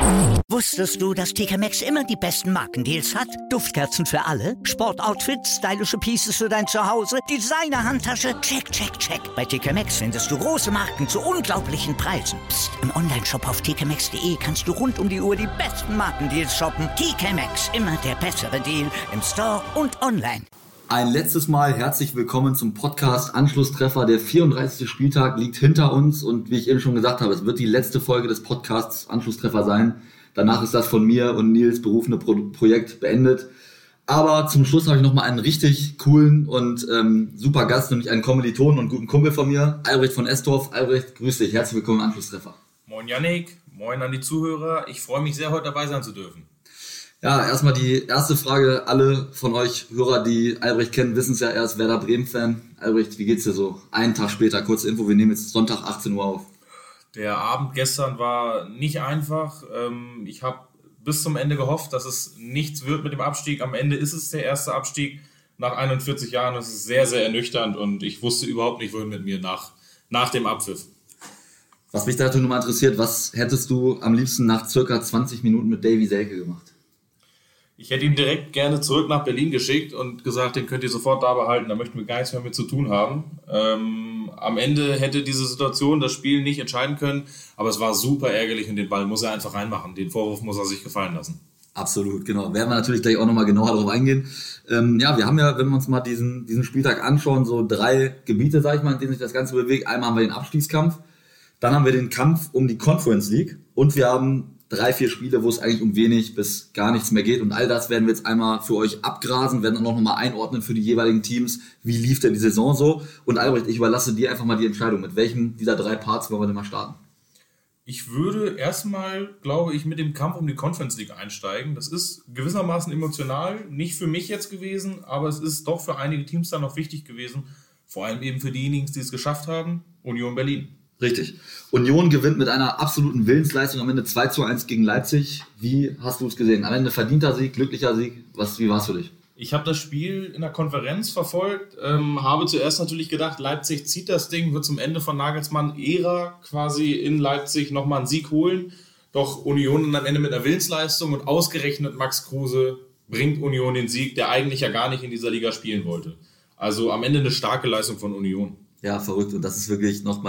Wusstest du, dass TK Maxx immer die besten Markendeals hat? Duftkerzen für alle, Sportoutfits, stylische Pieces für dein Zuhause, Designer-Handtasche, check, check, check. Bei TK Maxx findest du große Marken zu unglaublichen Preisen. Psst. Im Onlineshop auf tkmaxx.de kannst du rund um die Uhr die besten Markendeals shoppen. TK Maxx, immer der bessere Deal im Store und online. Ein letztes Mal herzlich willkommen zum Podcast Anschlusstreffer. Der 34. Spieltag liegt hinter uns und wie ich eben schon gesagt habe, es wird die letzte Folge des Podcasts Anschlusstreffer sein. Danach ist das von mir und Nils berufene Projekt beendet. Aber zum Schluss habe ich nochmal einen richtig coolen und super Gast, nämlich einen Kommilitonen und guten Kumpel von mir, Albrecht von Estorf. Albrecht, grüß dich, herzlich willkommen im Anschlusstreffer. Moin Yannick, moin an die Zuhörer. Ich freue mich sehr, heute dabei sein zu dürfen. Ja, erstmal die erste Frage. Alle von euch Hörer, die Albrecht kennen, wissen es ja, er ist Werder Bremen-Fan. Albrecht, wie geht's dir so? Einen Tag später, kurze Info, wir nehmen jetzt Sonntag 18 Uhr auf. Der Abend gestern war nicht einfach. Ich habe bis zum Ende gehofft, dass es nichts wird mit dem Abstieg. Am Ende ist es der erste Abstieg nach 41 Jahren. Das ist sehr, sehr ernüchternd und ich wusste überhaupt nicht, wohin mit mir nach dem Abpfiff. Was mich dazu nochmal interessiert, was hättest du am liebsten nach circa 20 Minuten mit Davy Selke gemacht? Ich hätte ihn direkt gerne zurück nach Berlin geschickt und gesagt, den könnt ihr sofort da behalten, da möchten wir gar nichts mehr mit zu tun haben. Am Ende hätte diese Situation das Spiel nicht entscheiden können, aber es war super ärgerlich und den Ball muss er einfach reinmachen. Den Vorwurf muss er sich gefallen lassen. Absolut, genau. Werden wir natürlich gleich auch nochmal genauer darauf eingehen. Ja, wir haben ja, wenn wir uns mal diesen Spieltag anschauen, so 3 Gebiete, sag ich mal, in denen sich das Ganze bewegt. Einmal haben wir den Abstiegskampf, dann haben wir den Kampf um die Conference League und wir haben 3-4 Spiele, wo es eigentlich um wenig bis gar nichts mehr geht. Und all das werden wir jetzt einmal für euch abgrasen, werden dann auch nochmal einordnen für die jeweiligen Teams. Wie lief denn die Saison so? Und Albrecht, ich überlasse dir einfach mal die Entscheidung. Mit welchem dieser 3 Parts wollen wir denn mal starten? Ich würde erstmal, glaube ich, mit dem Kampf um die Conference League einsteigen. Das ist gewissermaßen emotional, nicht für mich jetzt gewesen, aber es ist doch für einige Teams dann noch wichtig gewesen. Vor allem eben für diejenigen, die es geschafft haben, Union Berlin. Richtig. Union gewinnt mit einer absoluten Willensleistung am Ende 2-1 gegen Leipzig. Wie hast du es gesehen? Am Ende verdienter Sieg, glücklicher Sieg. Wie war es für dich? Ich habe das Spiel in der Konferenz verfolgt, habe zuerst natürlich gedacht, Leipzig zieht das Ding, wird zum Ende von Nagelsmann-Ära quasi in Leipzig nochmal einen Sieg holen. Doch Union dann am Ende mit einer Willensleistung und ausgerechnet Max Kruse bringt Union den Sieg, der eigentlich ja gar nicht in dieser Liga spielen wollte. Also am Ende eine starke Leistung von Union. Ja, verrückt. Und das ist wirklich nochmal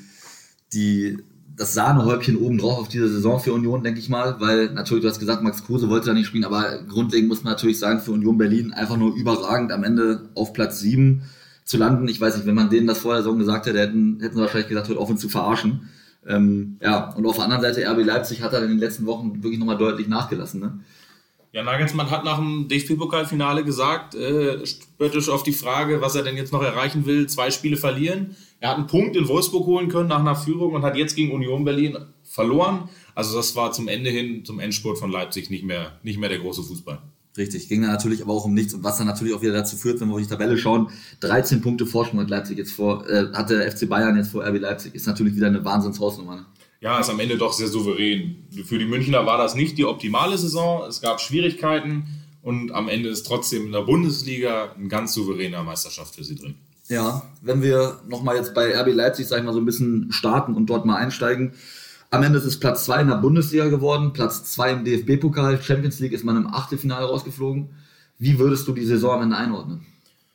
das Sahnehäubchen obendrauf auf diese Saison für Union, denke ich mal, weil natürlich, du hast gesagt, Max Kruse wollte da nicht spielen, aber grundlegend muss man natürlich sagen, für Union Berlin einfach nur überragend am Ende auf Platz 7 zu landen. Ich weiß nicht, wenn man denen das vor der Saison gesagt hätte, hätten sie wahrscheinlich gesagt, hört auf uns zu verarschen. Ja, und auf der anderen Seite, RB Leipzig hat dann in den letzten Wochen wirklich nochmal deutlich nachgelassen, ne? Ja, Nagelsmann hat nach dem DFB-Pokalfinale gesagt, spöttisch auf die Frage, was er denn jetzt noch erreichen will, 2 Spiele verlieren. Er hat einen Punkt in Wolfsburg holen können nach einer Führung und hat jetzt gegen Union Berlin verloren. Also das war zum Ende hin, zum Endspurt von Leipzig nicht mehr der große Fußball. Richtig, ging dann natürlich aber auch um nichts und was dann natürlich auch wieder dazu führt, wenn wir auf die Tabelle schauen, 13 Punkte Vorsprung hat Leipzig jetzt hat der FC Bayern jetzt vor RB Leipzig, ist natürlich wieder eine Wahnsinnshausnummer, ne? Ja, ist am Ende doch sehr souverän. Für die Münchner war das nicht die optimale Saison. Es gab Schwierigkeiten und am Ende ist trotzdem in der Bundesliga ein ganz souveräner Meisterschaft für sie drin. Ja, wenn wir nochmal jetzt bei RB Leipzig, sag ich mal, so ein bisschen starten und dort mal einsteigen. Am Ende ist es Platz 2 in der Bundesliga geworden, Platz 2 im DFB-Pokal, Champions League ist man im Achtelfinale rausgeflogen. Wie würdest du die Saison am Ende einordnen?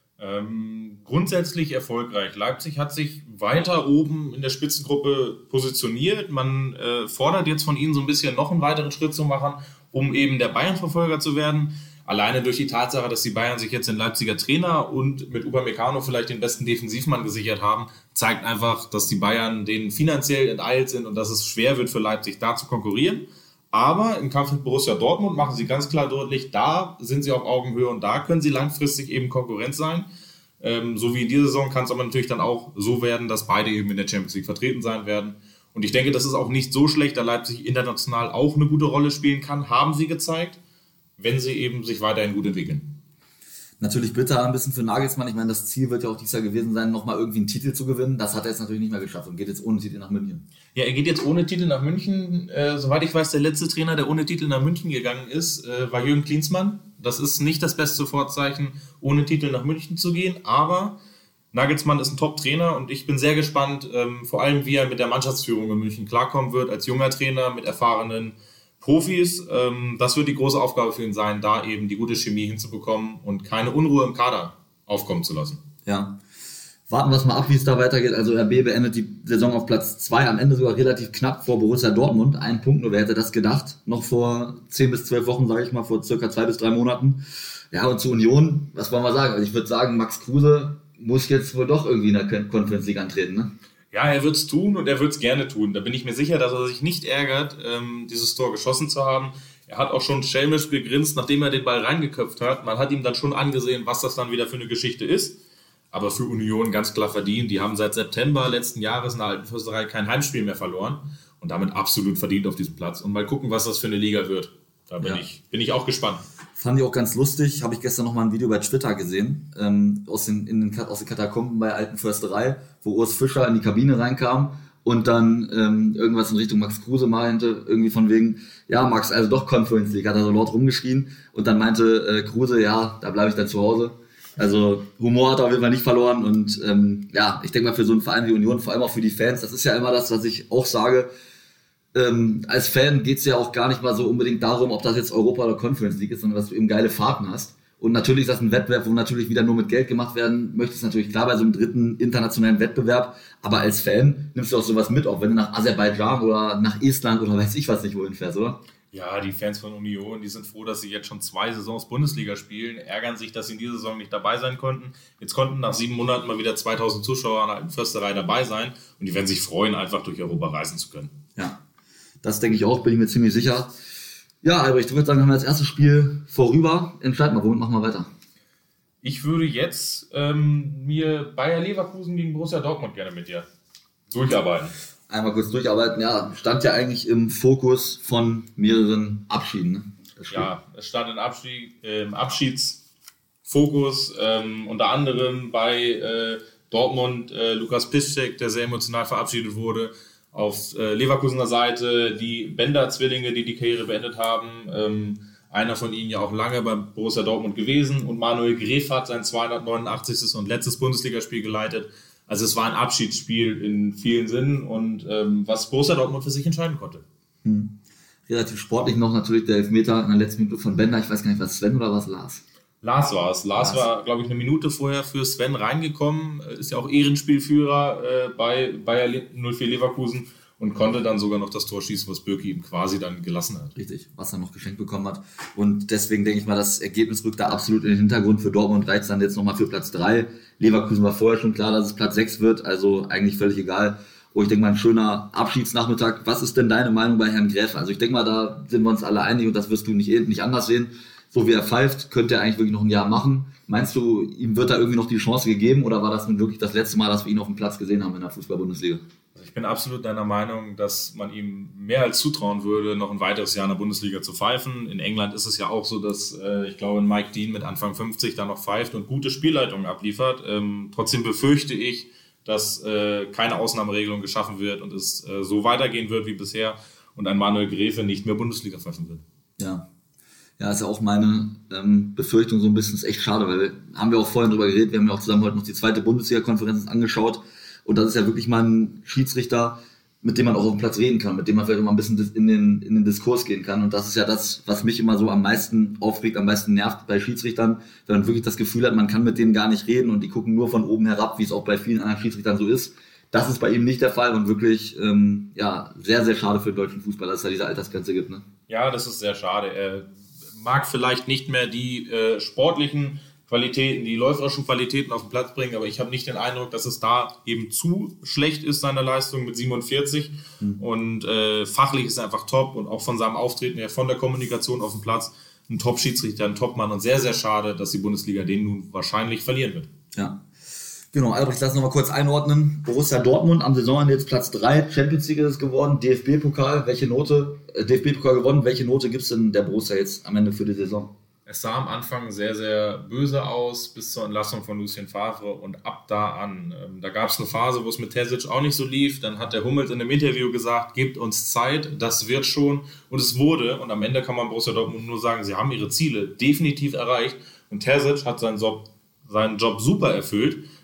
Grundsätzlich erfolgreich. Leipzig hat sich weiter oben in der Spitzengruppe positioniert. Man fordert jetzt von ihnen so ein bisschen noch einen weiteren Schritt zu machen, um eben der Bayern-Verfolger zu werden. Alleine durch die Tatsache, dass die Bayern sich jetzt den Leipziger Trainer und mit Upamecano vielleicht den besten Defensivmann gesichert haben, zeigt einfach, dass die Bayern denen finanziell enteilt sind und dass es schwer wird für Leipzig, da zu konkurrieren. Aber im Kampf mit Borussia Dortmund machen sie ganz klar deutlich, da sind sie auf Augenhöhe und da können sie langfristig eben Konkurrent sein. So wie in dieser Saison kann es aber natürlich dann auch so werden, dass beide eben in der Champions League vertreten sein werden. Und ich denke, das ist auch nicht so schlecht, da Leipzig international auch eine gute Rolle spielen kann, haben sie gezeigt, wenn sie eben sich weiterhin gut entwickeln. Natürlich bitter ein bisschen für Nagelsmann. Ich meine, das Ziel wird ja auch dieses Jahr gewesen sein, nochmal irgendwie einen Titel zu gewinnen. Das hat er jetzt natürlich nicht mehr geschafft und geht jetzt ohne Titel nach München. Ja, er geht jetzt ohne Titel nach München. Soweit ich weiß, der letzte Trainer, der ohne Titel nach München gegangen ist, war Jürgen Klinsmann. Das ist nicht das beste Vorzeichen, ohne Titel nach München zu gehen. Aber Nagelsmann ist ein Top-Trainer und ich bin sehr gespannt, vor allem wie er mit der Mannschaftsführung in München klarkommen wird, als junger Trainer mit erfahrenen Profis. Das wird die große Aufgabe für ihn sein, da eben die gute Chemie hinzubekommen und keine Unruhe im Kader aufkommen zu lassen. Ja. Warten wir es mal ab, wie es da weitergeht. Also RB beendet die Saison auf Platz 2, am Ende sogar relativ knapp vor Borussia Dortmund. 1 Punkt nur, wer hätte das gedacht? Noch vor 10 bis 12 Wochen, sage ich mal, vor circa 2 bis 3 Monaten. Ja, und zu Union, was wollen wir sagen? Also ich würde sagen, Max Kruse muss jetzt wohl doch irgendwie in der Conference League antreten, ne? Ja, er wird es tun und er wird es gerne tun. Da bin ich mir sicher, dass er sich nicht ärgert, dieses Tor geschossen zu haben. Er hat auch schon schelmisch gegrinst, nachdem er den Ball reingeköpft hat. Man hat ihm dann schon angesehen, was das dann wieder für eine Geschichte ist. Aber für Union ganz klar verdient. Die haben seit September letzten Jahres in der Alten Försterei kein Heimspiel mehr verloren und damit absolut verdient auf diesem Platz. Und mal gucken, was das für eine Liga wird. Da bin ich auch gespannt. Fand ich auch ganz lustig. Habe ich gestern noch mal ein Video bei Twitter gesehen, aus den Katakomben bei Alten Försterei, wo Urs Fischer in die Kabine reinkam und dann irgendwas in Richtung Max Kruse meinte, irgendwie von wegen, ja Max, also doch Conference League, hat er so laut rumgeschrien und dann meinte Kruse, ja, da bleibe ich dann zu Hause. Also Humor hat er auf jeden Fall nicht verloren und ich denke mal für so einen Verein wie Union, vor allem auch für die Fans, das ist ja immer das, was ich auch sage, als Fan geht es ja auch gar nicht mal so unbedingt darum, ob das jetzt Europa oder Conference League ist, sondern dass du eben geile Fahrten hast. Und natürlich ist das ein Wettbewerb, wo natürlich wieder nur mit Geld gemacht werden möchte, ist natürlich klar bei so einem dritten internationalen Wettbewerb, aber als Fan nimmst du auch sowas mit, auch wenn du nach Aserbaidschan oder nach Estland oder weiß ich was nicht wohin fährst, oder? Ja, die Fans von Union, die sind froh, dass sie jetzt schon 2 Saisons Bundesliga spielen, ärgern sich, dass sie in dieser Saison nicht dabei sein konnten. Jetzt konnten nach 7 Monaten mal wieder 2000 Zuschauer an der Alten Försterei dabei sein und die werden sich freuen, einfach durch Europa reisen zu können. Ja, das denke ich auch, bin ich mir ziemlich sicher. Ja, Albrecht, ich würde sagen, haben wir das erste Spiel vorüber. Entscheid mal, womit machen wir weiter? Ich würde jetzt mir Bayer Leverkusen gegen Borussia Dortmund gerne mit dir durcharbeiten. Einmal kurz durcharbeiten, ja, stand ja eigentlich im Fokus von mehreren Abschieden. Ne? Ja, es stand im Abschiedsfokus, unter anderem bei Dortmund Lukas Piszczek, der sehr emotional verabschiedet wurde. Auf Leverkusener Seite die Bender-Zwillinge, die Karriere beendet haben. Einer von ihnen ja auch lange bei Borussia Dortmund gewesen. Und Manuel Gräf hat sein 289. und letztes Bundesligaspiel geleitet. Also es war ein Abschiedsspiel in vielen Sinnen und was Borussia Dortmund für sich entscheiden konnte. Relativ sportlich noch natürlich der Elfmeter in der letzten Minute von Bender. Ich weiß gar nicht, was Sven oder was Lars? Lars war es. Lars war, glaube ich, eine Minute vorher für Sven reingekommen. Ist ja auch Ehrenspielführer bei Bayer 04 Leverkusen und konnte dann sogar noch das Tor schießen, was Birki ihm quasi dann gelassen hat. Richtig, was er noch geschenkt bekommen hat. Und deswegen denke ich mal, das Ergebnis rückt da absolut in den Hintergrund. Für Dortmund reicht dann jetzt nochmal für Platz 3. Leverkusen war vorher schon klar, dass es Platz 6 wird, also eigentlich völlig egal. Oh, ich denke mal, ein schöner Abschiedsnachmittag. Was ist denn deine Meinung bei Herrn Gräf? Also ich denke mal, da sind wir uns alle einig und das wirst du nicht anders sehen. So wie er pfeift, könnte er eigentlich wirklich noch ein Jahr machen. Meinst du, ihm wird da irgendwie noch die Chance gegeben oder war das nun wirklich das letzte Mal, dass wir ihn auf dem Platz gesehen haben in der Fußball-Bundesliga? Ich bin absolut deiner Meinung, dass man ihm mehr als zutrauen würde, noch ein weiteres Jahr in der Bundesliga zu pfeifen. In England ist es ja auch so, dass ich glaube, Mike Dean mit Anfang 50 da noch pfeift und gute Spielleitungen abliefert. Trotzdem befürchte ich, dass keine Ausnahmeregelung geschaffen wird und es so weitergehen wird wie bisher und ein Manuel Gräfe nicht mehr Bundesliga pfeifen wird. Ja, ist ja auch meine Befürchtung so ein bisschen, ist echt schade, weil haben wir auch vorhin drüber geredet, wir haben ja auch zusammen heute noch die 2. Bundesliga-Konferenz angeschaut und das ist ja wirklich mal ein Schiedsrichter, mit dem man auch auf dem Platz reden kann, mit dem man vielleicht auch mal ein bisschen in den Diskurs gehen kann und das ist ja das, was mich immer so am meisten aufregt, am meisten nervt bei Schiedsrichtern, wenn man wirklich das Gefühl hat, man kann mit denen gar nicht reden und die gucken nur von oben herab, wie es auch bei vielen anderen Schiedsrichtern so ist. Das ist bei ihm nicht der Fall und wirklich sehr, sehr schade für den deutschen Fußball, dass es da diese Altersgrenze gibt. Ne? Ja, das ist sehr schade. Er mag vielleicht nicht mehr die sportlichen Qualitäten, die läuferischen Qualitäten auf den Platz bringen, aber ich habe nicht den Eindruck, dass es da eben zu schlecht ist, seine Leistung mit 47 und fachlich ist er einfach top und auch von seinem Auftreten her, von der Kommunikation auf dem Platz, ein Top-Schiedsrichter, ein Top-Mann und sehr, sehr schade, dass die Bundesliga den nun wahrscheinlich verlieren wird. Ja. Genau, Albrecht, lass uns noch mal kurz einordnen. Borussia Dortmund am Saisonende jetzt Platz 3, Champions League ist es geworden, DFB-Pokal, DFB-Pokal gewonnen, welche Note gibt es denn der Borussia jetzt am Ende für die Saison? Es sah am Anfang sehr, sehr böse aus, bis zur Entlassung von Lucien Favre und ab da an. Da gab es eine Phase, wo es mit Terzic auch nicht so lief, dann hat der Hummels in einem Interview gesagt, gebt uns Zeit, das wird schon und es wurde und am Ende kann man Borussia Dortmund nur sagen, sie haben ihre Ziele definitiv erreicht und Terzic hat seinen Job super erfüllt.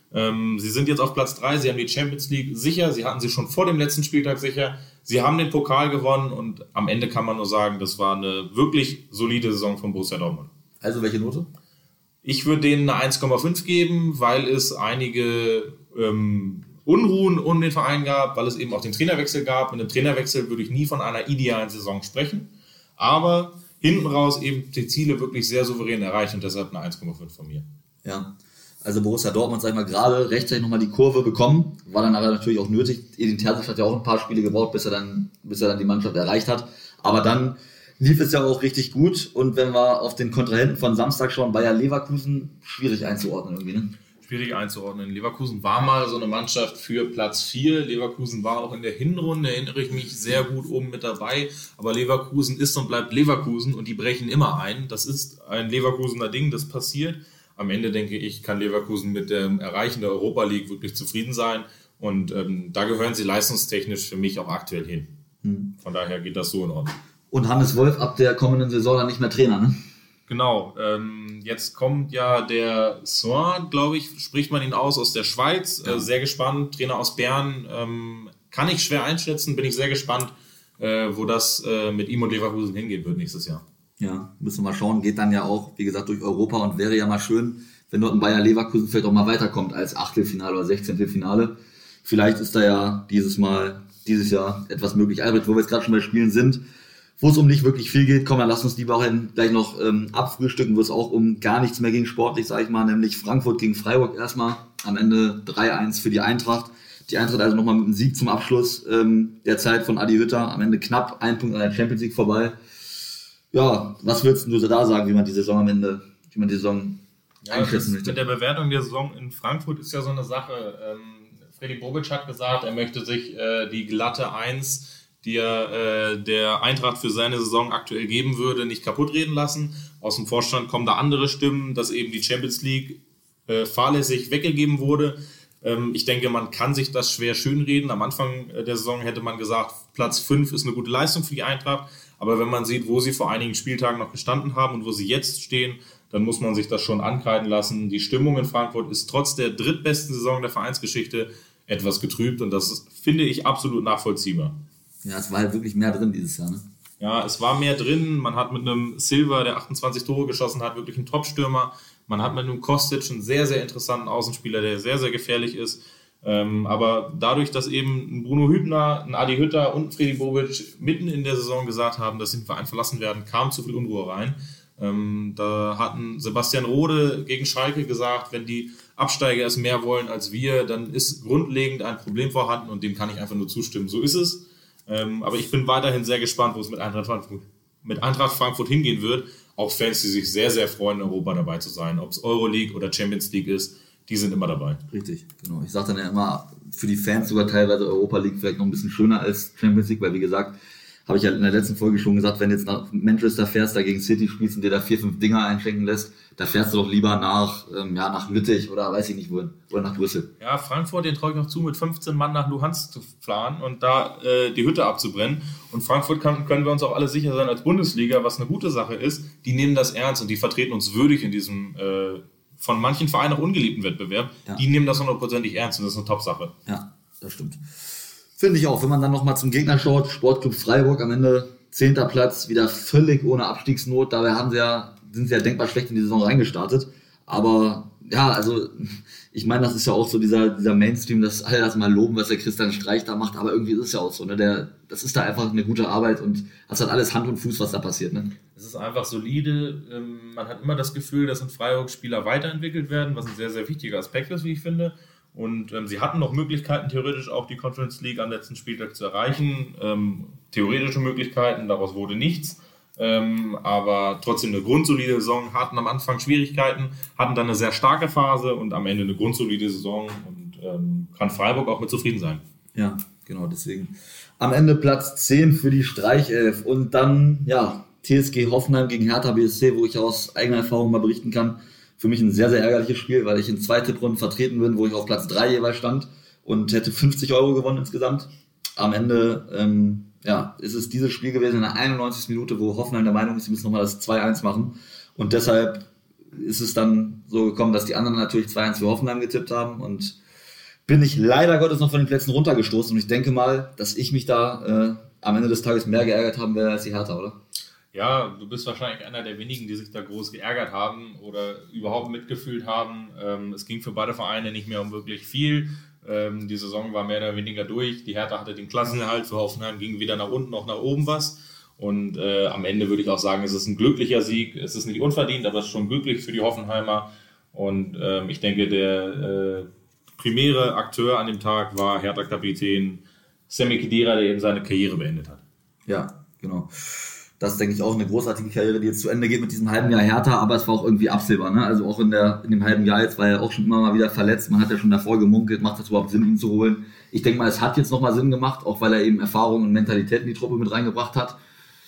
Sie sind jetzt auf Platz 3, sie haben die Champions League sicher, sie hatten sie schon vor dem letzten Spieltag sicher, sie haben den Pokal gewonnen und am Ende kann man nur sagen, das war eine wirklich solide Saison von Borussia Dortmund. Also welche Note? Ich würde denen eine 1,5 geben, weil es einige Unruhen um den Verein gab, weil es eben auch den Trainerwechsel gab. Mit dem Trainerwechsel würde ich nie von einer idealen Saison sprechen, aber hinten raus eben die Ziele wirklich sehr souverän erreicht und deshalb eine 1,5 von mir. Ja, also Borussia Dortmund, sag ich mal, gerade rechtzeitig nochmal die Kurve bekommen, war dann aber natürlich auch nötig. Edin Terzic hat ja auch ein paar Spiele gebraucht, bis er dann die Mannschaft erreicht hat, aber dann lief es ja auch richtig gut und wenn wir auf den Kontrahenten von Samstag schauen, Bayer Leverkusen, schwierig einzuordnen irgendwie, ne? Schwierig einzuordnen. Leverkusen war mal so eine Mannschaft für Platz 4. Leverkusen war auch in der Hinrunde, erinnere ich mich, sehr gut oben mit dabei. Aber Leverkusen ist und bleibt Leverkusen und die brechen immer ein. Das ist ein Leverkusener Ding, das passiert. Am Ende, denke ich, kann Leverkusen mit dem Erreichen der Europa League wirklich zufrieden sein. Und da gehören sie leistungstechnisch für mich auch aktuell hin. Von daher geht das so in Ordnung. Und Hannes Wolf ab der kommenden Saison dann nicht mehr Trainer, ne? Genau, jetzt kommt ja der Soin, glaube ich, spricht man ihn aus der Schweiz. Sehr gespannt, Trainer aus Bern. Kann ich schwer einschätzen, bin ich sehr gespannt, wo das mit ihm und Leverkusen hingehen wird nächstes Jahr. Ja, müssen wir mal schauen. Geht dann ja auch, wie gesagt, durch Europa und wäre ja mal schön, wenn dort ein Bayer Leverkusen vielleicht auch mal weiterkommt als Achtelfinale oder 16. Finale. Vielleicht ist da ja dieses Jahr etwas möglich. Albert, wo wir jetzt gerade schon bei Spielen sind, wo es um nicht wirklich viel geht, komm, dann lass uns lieber auch gleich noch abfrühstücken, wo es auch um gar nichts mehr ging sportlich, sage ich mal, nämlich Frankfurt gegen Freiburg erstmal. Am Ende 3-1 für die Eintracht. Die Eintracht also nochmal mit einem Sieg zum Abschluss der Zeit von Adi Hütter. Am Ende knapp 1 Punkt an der Champions League vorbei. Ja, was würdest du da sagen, wie man die Saison einschätzen möchte? Mit der Bewertung der Saison in Frankfurt ist ja so eine Sache. Freddy Bobic hat gesagt, er möchte sich die glatte 1, die er der Eintracht für seine Saison aktuell geben würde, nicht kaputt reden lassen. Aus dem Vorstand kommen da andere Stimmen, dass eben die Champions League fahrlässig weggegeben wurde. Ich denke, man kann sich das schwer schönreden. Am Anfang der Saison hätte man gesagt, Platz 5 ist eine gute Leistung für die Eintracht. Aber wenn man sieht, wo sie vor einigen Spieltagen noch gestanden haben und wo sie jetzt stehen, dann muss man sich das schon ankreiden lassen. Die Stimmung in Frankfurt ist trotz der drittbesten Saison der Vereinsgeschichte etwas getrübt und das finde ich absolut nachvollziehbar. Ja, es war halt wirklich mehr drin dieses Jahr, ne? Ja, es war mehr drin. Man hat mit einem Silva, der 28 Tore geschossen hat, wirklich einen Top-Stürmer. Man hat mit einem Kostic einen sehr, sehr interessanten Außenspieler, der sehr, sehr gefährlich ist. Aber dadurch, dass eben ein Bruno Hübner, ein Adi Hütter und ein Freddy Bobic mitten in der Saison gesagt haben, dass sie den Verein verlassen werden, kam zu viel Unruhe rein. Da hatten Sebastian Rode gegen Schalke gesagt, wenn die Absteiger es mehr wollen als wir, dann ist grundlegend ein Problem vorhanden und dem kann ich einfach nur zustimmen. So ist es. Aber ich bin weiterhin sehr gespannt, wo es mit Eintracht Frankfurt hingehen wird. Auch Fans, die sich sehr, sehr freuen, in Europa dabei zu sein. Ob es Euroleague oder Champions League ist, die sind immer dabei. Richtig, genau. Ich sage dann ja immer, für die Fans sogar teilweise Europa League vielleicht noch ein bisschen schöner als Champions League, weil wie gesagt, habe ich ja in der letzten Folge schon gesagt, wenn du jetzt nach Manchester fährst, da gegen City spielst und dir da 4-5 Dinger einschenken lässt, da fährst du doch lieber nach Lüttich oder weiß ich nicht wohin, oder nach Brüssel. Ja, Frankfurt, den traue ich noch zu, mit 15 Mann nach Luhansk zu fahren und da die Hütte abzubrennen. Und Frankfurt können wir uns auch alle sicher sein als Bundesliga, was eine gute Sache ist. Die nehmen das ernst und die vertreten uns würdig in diesem von manchen Vereinen auch ungeliebten Wettbewerb. Ja. Die nehmen das 100%ig ernst und das ist eine Top-Sache. Ja, das stimmt. Finde ich auch. Wenn man dann nochmal zum Gegner schaut, Sportclub Freiburg am Ende 10. Platz, wieder völlig ohne Abstiegsnot. Dabei sind sie ja denkbar schlecht in die Saison reingestartet. Aber ja, also ich meine, das ist ja auch so dieser Mainstream, dass alle das mal loben, was der Christian Streich da macht. Aber irgendwie ist es ja auch so, ne? Das ist da einfach eine gute Arbeit und das hat alles Hand und Fuß, was da passiert, ne? Es ist einfach solide. Man hat immer das Gefühl, dass in Freiburg Spieler weiterentwickelt werden, was ein sehr, sehr wichtiger Aspekt ist, wie ich finde. Und sie hatten noch Möglichkeiten, theoretisch auch die Conference League am letzten Spieltag zu erreichen. Theoretische Möglichkeiten, daraus wurde nichts. Aber trotzdem eine grundsolide Saison, hatten am Anfang Schwierigkeiten, hatten dann eine sehr starke Phase und am Ende eine grundsolide Saison und kann Freiburg auch mit zufrieden sein. Ja, genau, deswegen. Am Ende Platz 10 für die Streichelf und dann, ja, TSG Hoffenheim gegen Hertha BSC, wo ich aus eigener Erfahrung mal berichten kann. Für mich ein sehr, sehr ärgerliches Spiel, weil ich in 2 Tipprunden vertreten bin, wo ich auf Platz 3 jeweils stand und hätte 50 € gewonnen insgesamt. Am Ende, ist es dieses Spiel gewesen in der 91. Minute, wo Hoffenheim der Meinung ist, sie müssen nochmal das 2-1 machen. Und deshalb ist es dann so gekommen, dass die anderen natürlich 2-1 für Hoffenheim getippt haben und bin ich leider Gottes noch von den Plätzen runtergestoßen und ich denke mal, dass ich mich da am Ende des Tages mehr geärgert haben werde als die Hertha, oder? Ja, du bist wahrscheinlich einer der wenigen, die sich da groß geärgert haben oder überhaupt mitgefühlt haben. Es ging für beide Vereine nicht mehr um wirklich viel. Die Saison war mehr oder weniger durch. Die Hertha hatte den Klassenerhalt, für Hoffenheim ging weder nach unten noch nach oben was. Und am Ende würde ich auch sagen, es ist ein glücklicher Sieg. Es ist nicht unverdient, aber es ist schon glücklich für die Hoffenheimer. Und ich denke, der primäre Akteur an dem Tag war Hertha-Kapitän Sami Khedira, der eben seine Karriere beendet hat. Ja, genau. Das ist, denke ich, auch eine großartige Karriere, die jetzt zu Ende geht mit diesem halben Jahr Hertha, aber es war auch irgendwie absehbar, ne? Also auch in dem halben Jahr jetzt war er auch schon immer mal wieder verletzt. Man hat ja schon davor gemunkelt, macht das überhaupt Sinn, ihn zu holen? Ich denke mal, es hat jetzt nochmal Sinn gemacht, auch weil er eben Erfahrung und Mentalität in die Truppe mit reingebracht hat.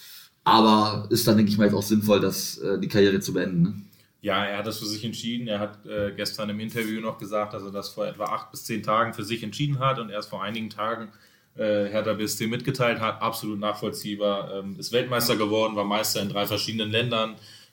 Aber ist dann, denke ich mal, jetzt auch sinnvoll, die Karriere zu beenden, ne? Ja, er hat das für sich entschieden. Er hat gestern im Interview noch gesagt, dass er das vor etwa 8 bis 10 Tagen für sich entschieden hat und erst vor einigen Tagen Hertha BSC mitgeteilt hat. Absolut nachvollziehbar. Ist Weltmeister geworden, war Meister in 3 verschiedenen Ländern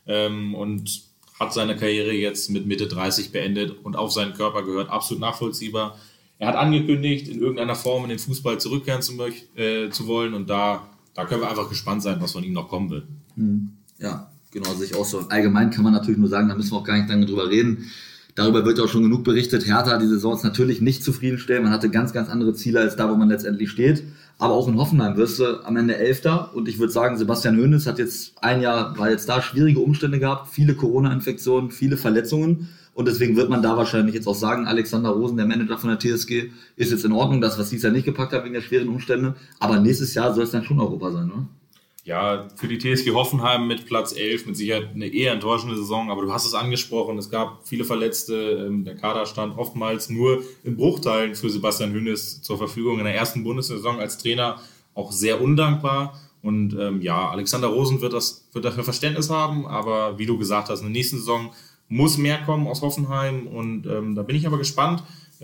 und hat seine Karriere jetzt mit Mitte 30 beendet und auf seinen Körper gehört. Absolut nachvollziehbar. Er hat angekündigt, in irgendeiner Form in den Fußball zurückkehren zu wollen und da können wir einfach gespannt sein, was von ihm noch kommen wird. Ja, genau, sehe ich auch so. Allgemein kann man natürlich nur sagen, da müssen wir auch gar nicht lange drüber reden. Darüber wird ja auch schon genug berichtet. Hertha die Saison ist natürlich nicht zufriedenstellend. Man hatte ganz, ganz andere Ziele als da, wo man letztendlich steht. Aber auch in Hoffenheim wirst du am Ende 11. Und ich würde sagen, Sebastian Hoeneß hat jetzt war jetzt da schwierige Umstände gehabt, viele Corona-Infektionen, viele Verletzungen. Und deswegen wird man da wahrscheinlich jetzt auch sagen, Alexander Rosen, der Manager von der TSG, ist jetzt in Ordnung. Das, was dieses Jahr nicht gepackt hat wegen der schweren Umstände. Aber nächstes Jahr soll es dann schon Europa sein, oder? Ja, für die TSG Hoffenheim mit Platz 11 mit Sicherheit eine eher enttäuschende Saison, aber du hast es angesprochen, es gab viele Verletzte, der Kader stand oftmals nur in Bruchteilen für Sebastian Hoeneß zur Verfügung in der ersten Bundessaison als Trainer, auch sehr undankbar und Alexander Rosen wird dafür Verständnis haben, aber wie du gesagt hast, in der nächsten Saison muss mehr kommen aus Hoffenheim und da bin ich aber gespannt,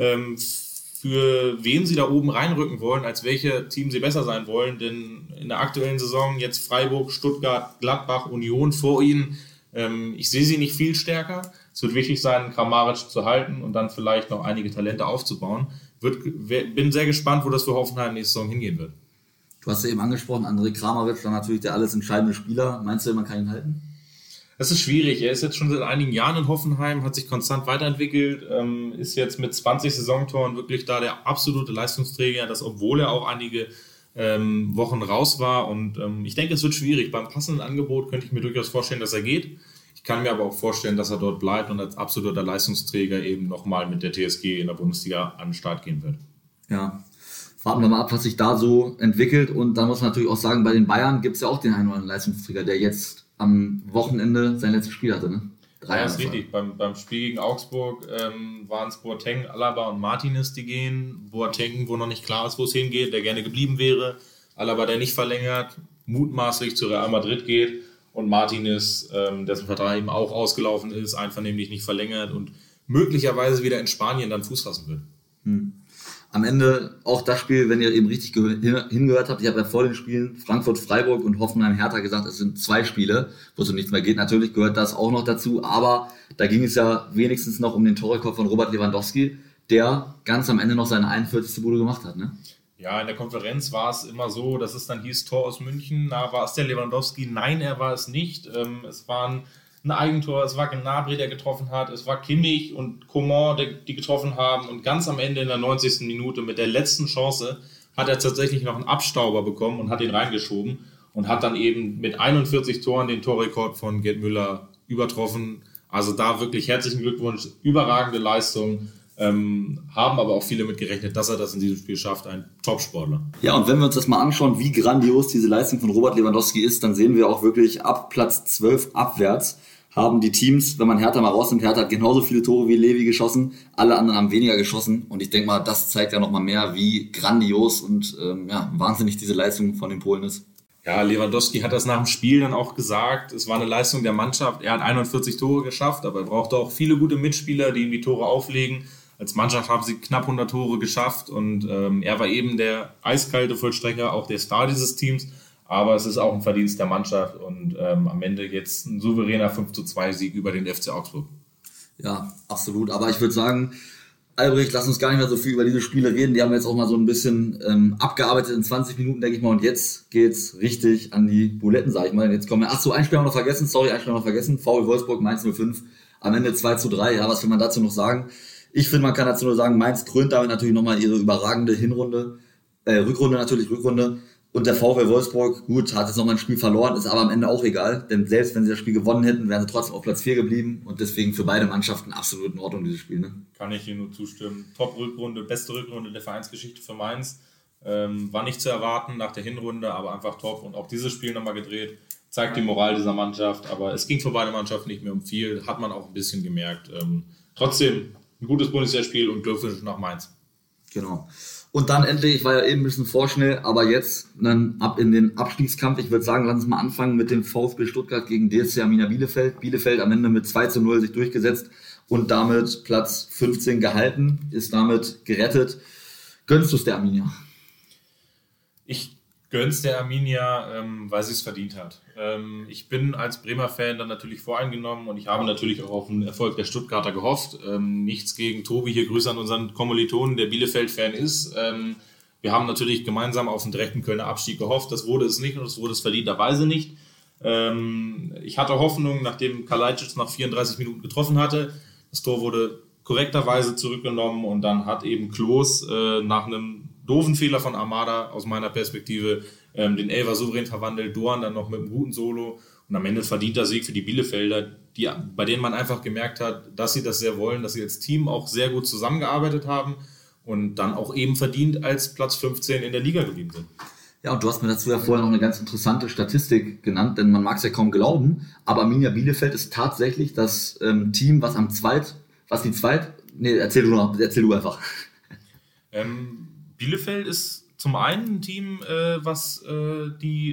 für wen sie da oben reinrücken wollen, als welche Team sie besser sein wollen, denn in der aktuellen Saison jetzt Freiburg, Stuttgart, Gladbach, Union vor ihnen, ich sehe sie nicht viel stärker. Es wird wichtig sein, Kramaric zu halten und dann vielleicht noch einige Talente aufzubauen. Bin sehr gespannt, wo das für Hoffenheim nächste Saison hingehen wird. Du hast ja eben angesprochen, André Kramaric war natürlich der alles entscheidende Spieler. Meinst du, man kann ihn halten? Das ist schwierig. Er ist jetzt schon seit einigen Jahren in Hoffenheim, hat sich konstant weiterentwickelt, ist jetzt mit 20 Saisontoren wirklich da der absolute Leistungsträger, das obwohl er auch einige Wochen raus war. Und ich denke, es wird schwierig. Beim passenden Angebot könnte ich mir durchaus vorstellen, dass er geht. Ich kann mir aber auch vorstellen, dass er dort bleibt und als absoluter Leistungsträger eben nochmal mit der TSG in der Bundesliga an den Start gehen wird. Ja, warten wir mal ab, was sich da so entwickelt. Und dann muss man natürlich auch sagen, bei den Bayern gibt es ja auch den einen oder anderen Leistungsträger, der jetzt am Wochenende sein letztes Spiel hatte, ne? Ja, ist richtig. Beim Spiel gegen Augsburg waren es Boateng, Alaba und Martinez, die gehen. Boateng, wo noch nicht klar ist, wo es hingeht, der gerne geblieben wäre. Alaba, der nicht verlängert, mutmaßlich zu Real Madrid geht. Und Martinez, dessen Vertrag eben auch ausgelaufen ist, einvernehmlich nicht verlängert und möglicherweise wieder in Spanien dann Fuß fassen wird. Am Ende auch das Spiel, wenn ihr eben richtig hingehört habt, ich habe ja vor den Spielen Frankfurt-Freiburg und Hoffenheim-Hertha gesagt, es sind 2 Spiele, wo es um nichts mehr geht. Natürlich gehört das auch noch dazu, aber da ging es ja wenigstens noch um den Torrekord von Robert Lewandowski, der ganz am Ende noch seine 41. Bude gemacht hat, ne? Ja, in der Konferenz war es immer so, dass es dann hieß Tor aus München. Na, war es der Lewandowski? Nein, er war es nicht. Es waren ein Eigentor, es war Gnabry, der getroffen hat, es war Kimmich und Coman, die getroffen haben und ganz am Ende in der 90. Minute mit der letzten Chance hat er tatsächlich noch einen Abstauber bekommen und hat ihn reingeschoben und hat dann eben mit 41 Toren den Torrekord von Gerd Müller übertroffen. Also da wirklich herzlichen Glückwunsch, überragende Leistung. Haben aber auch viele mit gerechnet, dass er das in diesem Spiel schafft, ein Topsportler. Ja, und wenn wir uns das mal anschauen, wie grandios diese Leistung von Robert Lewandowski ist, dann sehen wir auch wirklich ab Platz 12 abwärts haben die Teams, wenn man Hertha mal rausnimmt, Hertha hat genauso viele Tore wie Levi geschossen, alle anderen haben weniger geschossen und ich denke mal, das zeigt ja nochmal mehr, wie grandios und wahnsinnig diese Leistung von den Polen ist. Ja, Lewandowski hat das nach dem Spiel dann auch gesagt, es war eine Leistung der Mannschaft, er hat 41 Tore geschafft, aber er brauchte auch viele gute Mitspieler, die ihm die Tore auflegen. Als Mannschaft haben sie knapp 100 Tore geschafft und er war eben der eiskalte Vollstrecker, auch der Star dieses Teams. Aber es ist auch ein Verdienst der Mannschaft und am Ende jetzt ein souveräner 5:2 Sieg über den FC Augsburg. Ja, absolut. Aber ich würde sagen, Albrecht, lass uns gar nicht mehr so viel über diese Spiele reden. Die haben wir jetzt auch mal so ein bisschen abgearbeitet in 20 Minuten, denke ich mal. Und jetzt geht's richtig an die Buletten, sag ich mal. Jetzt kommen wir, ein Spiel haben wir noch vergessen. VfL Wolfsburg, Mainz 05. Am Ende 2:3. Ja, was will man dazu noch sagen? Ich finde, man kann dazu nur sagen, Mainz krönt damit natürlich nochmal ihre überragende Rückrunde. Und der VfL Wolfsburg, gut, hat jetzt nochmal ein Spiel verloren, ist aber am Ende auch egal. Denn selbst wenn sie das Spiel gewonnen hätten, wären sie trotzdem auf Platz 4 geblieben. Und deswegen für beide Mannschaften absolut in Ordnung, dieses Spiel. Ne? Kann ich hier nur zustimmen. Top-Rückrunde, beste Rückrunde der Vereinsgeschichte für Mainz. War nicht zu erwarten nach der Hinrunde, aber einfach top. Und auch dieses Spiel nochmal gedreht. Zeigt die Moral dieser Mannschaft. Aber es ging für beide Mannschaften nicht mehr um viel. Hat man auch ein bisschen gemerkt. Trotzdem ein gutes Bundesligaspiel und Glückwunsch nach Mainz. Genau. Und dann endlich, ich war ja eben ein bisschen vorschnell, aber jetzt dann ab in den Abstiegskampf. Ich würde sagen, lass uns mal anfangen mit dem VfB Stuttgart gegen DSC Arminia Bielefeld. Bielefeld am Ende mit 2:0 sich durchgesetzt und damit Platz 15 gehalten, ist damit gerettet. Gönnst du es der Arminia? Ich gönn's der Arminia, weil sie es verdient hat. Ich bin als Bremer Fan dann natürlich voreingenommen und ich habe natürlich auch auf den Erfolg der Stuttgarter gehofft. Nichts gegen Tobi, hier Grüße an unseren Kommilitonen, der Bielefeld-Fan ist. Wir haben natürlich gemeinsam auf den direkten Kölner Abstieg gehofft. Das wurde es nicht und das wurde es verdienterweise nicht. Ich hatte Hoffnung, nachdem Kalajdzic nach 34 Minuten getroffen hatte. Das Tor wurde korrekterweise zurückgenommen und dann hat eben Klos nach einem doofen Fehler von Armada aus meiner Perspektive den Elfer souverän verwandelt, Doan dann noch mit einem guten Solo und am Ende verdienter Sieg für die Bielefelder, bei denen man einfach gemerkt hat, dass sie das sehr wollen, dass sie als Team auch sehr gut zusammengearbeitet haben und dann auch eben verdient als Platz 15 in der Liga geblieben sind. Ja, und du hast mir dazu ja vorher noch eine ganz interessante Statistik genannt, denn man mag es ja kaum glauben, aber Arminia Bielefeld ist tatsächlich das Team, erzähl du einfach. Bielefeld ist zum einen ein Team, was die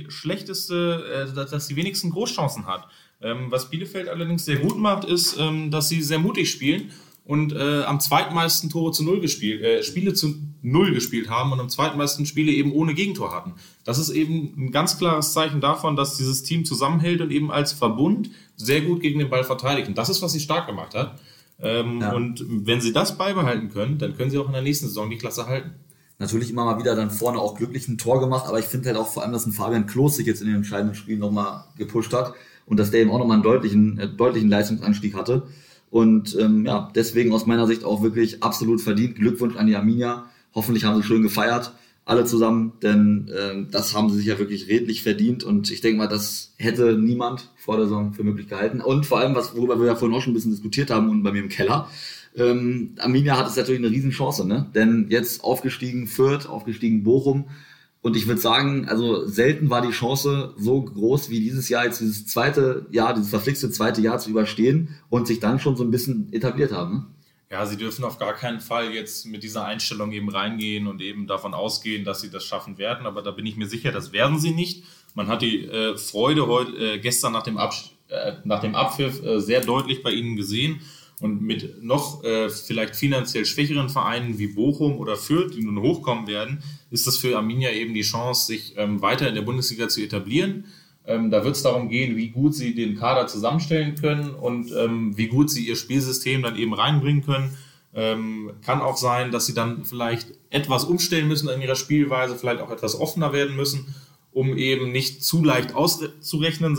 wenigsten Großchancen hat. Was Bielefeld allerdings sehr gut macht, ist, dass sie sehr mutig spielen und am zweitmeisten Spiele zu 0 gespielt haben und am zweitmeisten Spiele eben ohne Gegentor hatten. Das ist eben ein ganz klares Zeichen davon, dass dieses Team zusammenhält und eben als Verbund sehr gut gegen den Ball verteidigt. Und das ist, was sie stark gemacht hat. Und wenn sie das beibehalten können, dann können sie auch in der nächsten Saison die Klasse halten. Natürlich immer mal wieder dann vorne auch glücklich ein Tor gemacht, aber ich finde halt auch vor allem, dass ein Fabian Klos sich jetzt in den entscheidenden Spielen nochmal gepusht hat und dass der eben auch nochmal einen deutlichen Leistungsanstieg hatte. Und deswegen aus meiner Sicht auch wirklich absolut verdient. Glückwunsch an die Arminia. Hoffentlich haben sie schön gefeiert, alle zusammen, denn das haben sie sich ja wirklich redlich verdient und ich denke mal, das hätte niemand vor der Saison für möglich gehalten. Und vor allem, worüber wir ja vorhin auch schon ein bisschen diskutiert haben und bei mir im Keller, Arminia hat es natürlich eine Riesenchance, ne? Denn jetzt aufgestiegen Fürth, aufgestiegen Bochum und ich würde sagen, also selten war die Chance so groß wie dieses Jahr, jetzt dieses verflixte zweite Jahr zu überstehen und sich dann schon so ein bisschen etabliert haben. Ne? Ja, sie dürfen auf gar keinen Fall jetzt mit dieser Einstellung eben reingehen und eben davon ausgehen, dass sie das schaffen werden, aber da bin ich mir sicher, das werden sie nicht. Man hat die Freude gestern nach dem Abpfiff sehr deutlich bei ihnen gesehen. Und mit noch vielleicht finanziell schwächeren Vereinen wie Bochum oder Fürth, die nun hochkommen werden, ist das für Arminia eben die Chance, sich weiter in der Bundesliga zu etablieren. Da wird es darum gehen, wie gut sie den Kader zusammenstellen können und wie gut sie ihr Spielsystem dann eben reinbringen können. Kann auch sein, dass sie dann vielleicht etwas umstellen müssen in ihrer Spielweise, vielleicht auch etwas offener werden müssen, um eben nicht zu leicht auszurechnen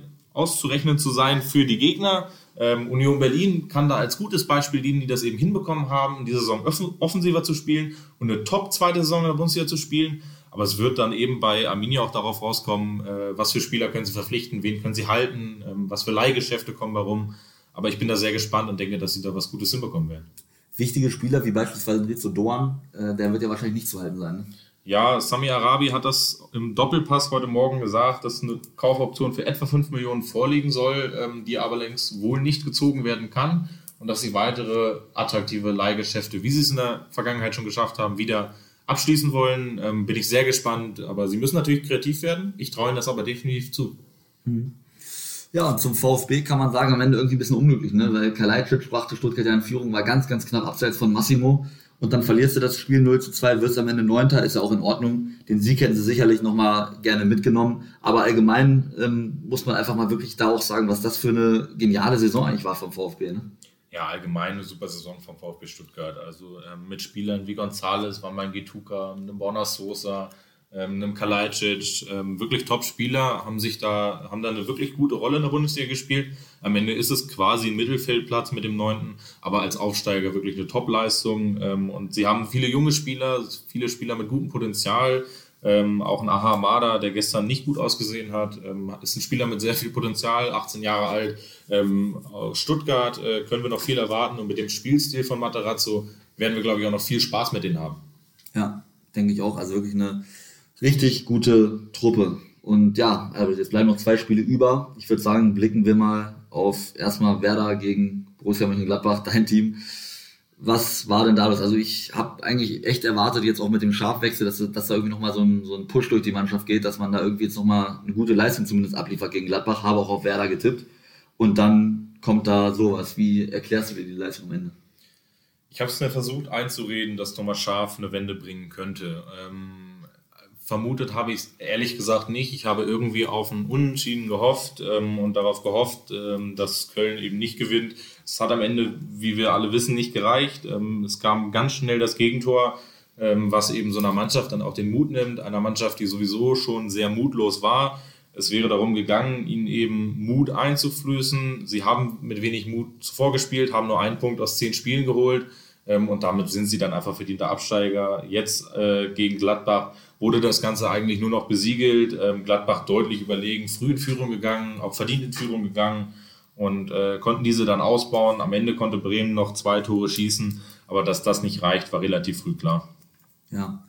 zu sein für die Gegner. Union Berlin kann da als gutes Beispiel dienen, die das eben hinbekommen haben, in dieser Saison offensiver zu spielen und eine Top-zweite Saison in der Bundesliga zu spielen. Aber es wird dann eben bei Arminia auch darauf rauskommen, was für Spieler können sie verpflichten, wen können sie halten, was für Leihgeschäfte kommen warum. Aber ich bin da sehr gespannt und denke, dass sie da was Gutes hinbekommen werden. Wichtige Spieler wie beispielsweise Rizzo Doan, der wird ja wahrscheinlich nicht zu halten sein. Ne? Ja, Sami Arabi hat das im Doppelpass heute Morgen gesagt, dass eine Kaufoption für etwa 5 Millionen vorliegen soll, die aber längst wohl nicht gezogen werden kann und dass sie weitere attraktive Leihgeschäfte, wie sie es in der Vergangenheit schon geschafft haben, wieder abschließen wollen. Bin ich sehr gespannt, aber sie müssen natürlich kreativ werden. Ich traue ihnen das aber definitiv zu. Ja, und zum VfB kann man sagen, am Ende irgendwie ein bisschen unglücklich, ne? Weil Kalajdzic brachte Stuttgart ja in Führung, war ganz, ganz knapp abseits von Massimo. und dann verlierst du das Spiel 0-2, wirst am Ende Neunter, ist ja auch in Ordnung. Den Sieg hätten sie sicherlich nochmal gerne mitgenommen, aber allgemein muss man einfach mal wirklich da auch sagen, was das für eine geniale Saison eigentlich war vom VfB, ne? Ja, allgemein eine super Saison vom VfB Stuttgart. Also mit Spielern wie González, Wamangituka, einem Borna Sosa, einem Kalajdzic, wirklich Top-Spieler, haben da eine wirklich gute Rolle in der Bundesliga gespielt. Am Ende ist es quasi ein Mittelfeldplatz mit dem 9., aber als Aufsteiger wirklich eine Top-Leistung. Und sie haben viele junge Spieler, viele Spieler mit gutem Potenzial. Auch ein Aha Amada, der gestern nicht gut ausgesehen hat, ist ein Spieler mit sehr viel Potenzial, 18 Jahre alt. Aus Stuttgart können wir noch viel erwarten und mit dem Spielstil von Matarazzo werden wir, glaube ich, auch noch viel Spaß mit denen haben. Ja, denke ich auch. Also wirklich eine richtig gute Truppe. Und ja, also jetzt bleiben noch 2 Spiele über. Ich würde sagen, blicken wir mal auf erstmal Werder gegen Borussia Mönchengladbach, dein Team. Was war denn da los? Also ich habe eigentlich echt erwartet, jetzt auch mit dem Scharfwechsel, dass da irgendwie nochmal so ein Push durch die Mannschaft geht, dass man da irgendwie jetzt nochmal eine gute Leistung zumindest abliefert gegen Gladbach. Habe auch auf Werder getippt. Und dann kommt da sowas. Wie erklärst du dir die Leistung am Ende? Ich habe es mir versucht einzureden, dass Thomas Schaaf eine Wende bringen könnte. Vermutet habe ich es ehrlich gesagt nicht. Ich habe irgendwie auf ein Unentschieden gehofft und darauf gehofft, dass Köln eben nicht gewinnt. Es hat am Ende, wie wir alle wissen, nicht gereicht. Es kam ganz schnell das Gegentor, was eben so einer Mannschaft dann auch den Mut nimmt. Einer Mannschaft, die sowieso schon sehr mutlos war. Es wäre darum gegangen, ihnen eben Mut einzuflößen. Sie haben mit wenig Mut zuvor gespielt, haben nur 1 Punkt aus 10 Spielen geholt. Und damit sind sie dann einfach verdienter Absteiger. Jetzt gegen Gladbach wurde das Ganze eigentlich nur noch besiegelt. Gladbach deutlich überlegen, früh in Führung gegangen, auch verdient in Führung gegangen und konnten diese dann ausbauen. Am Ende konnte Bremen noch 2 Tore schießen, aber dass das nicht reicht, war relativ früh klar. Ja,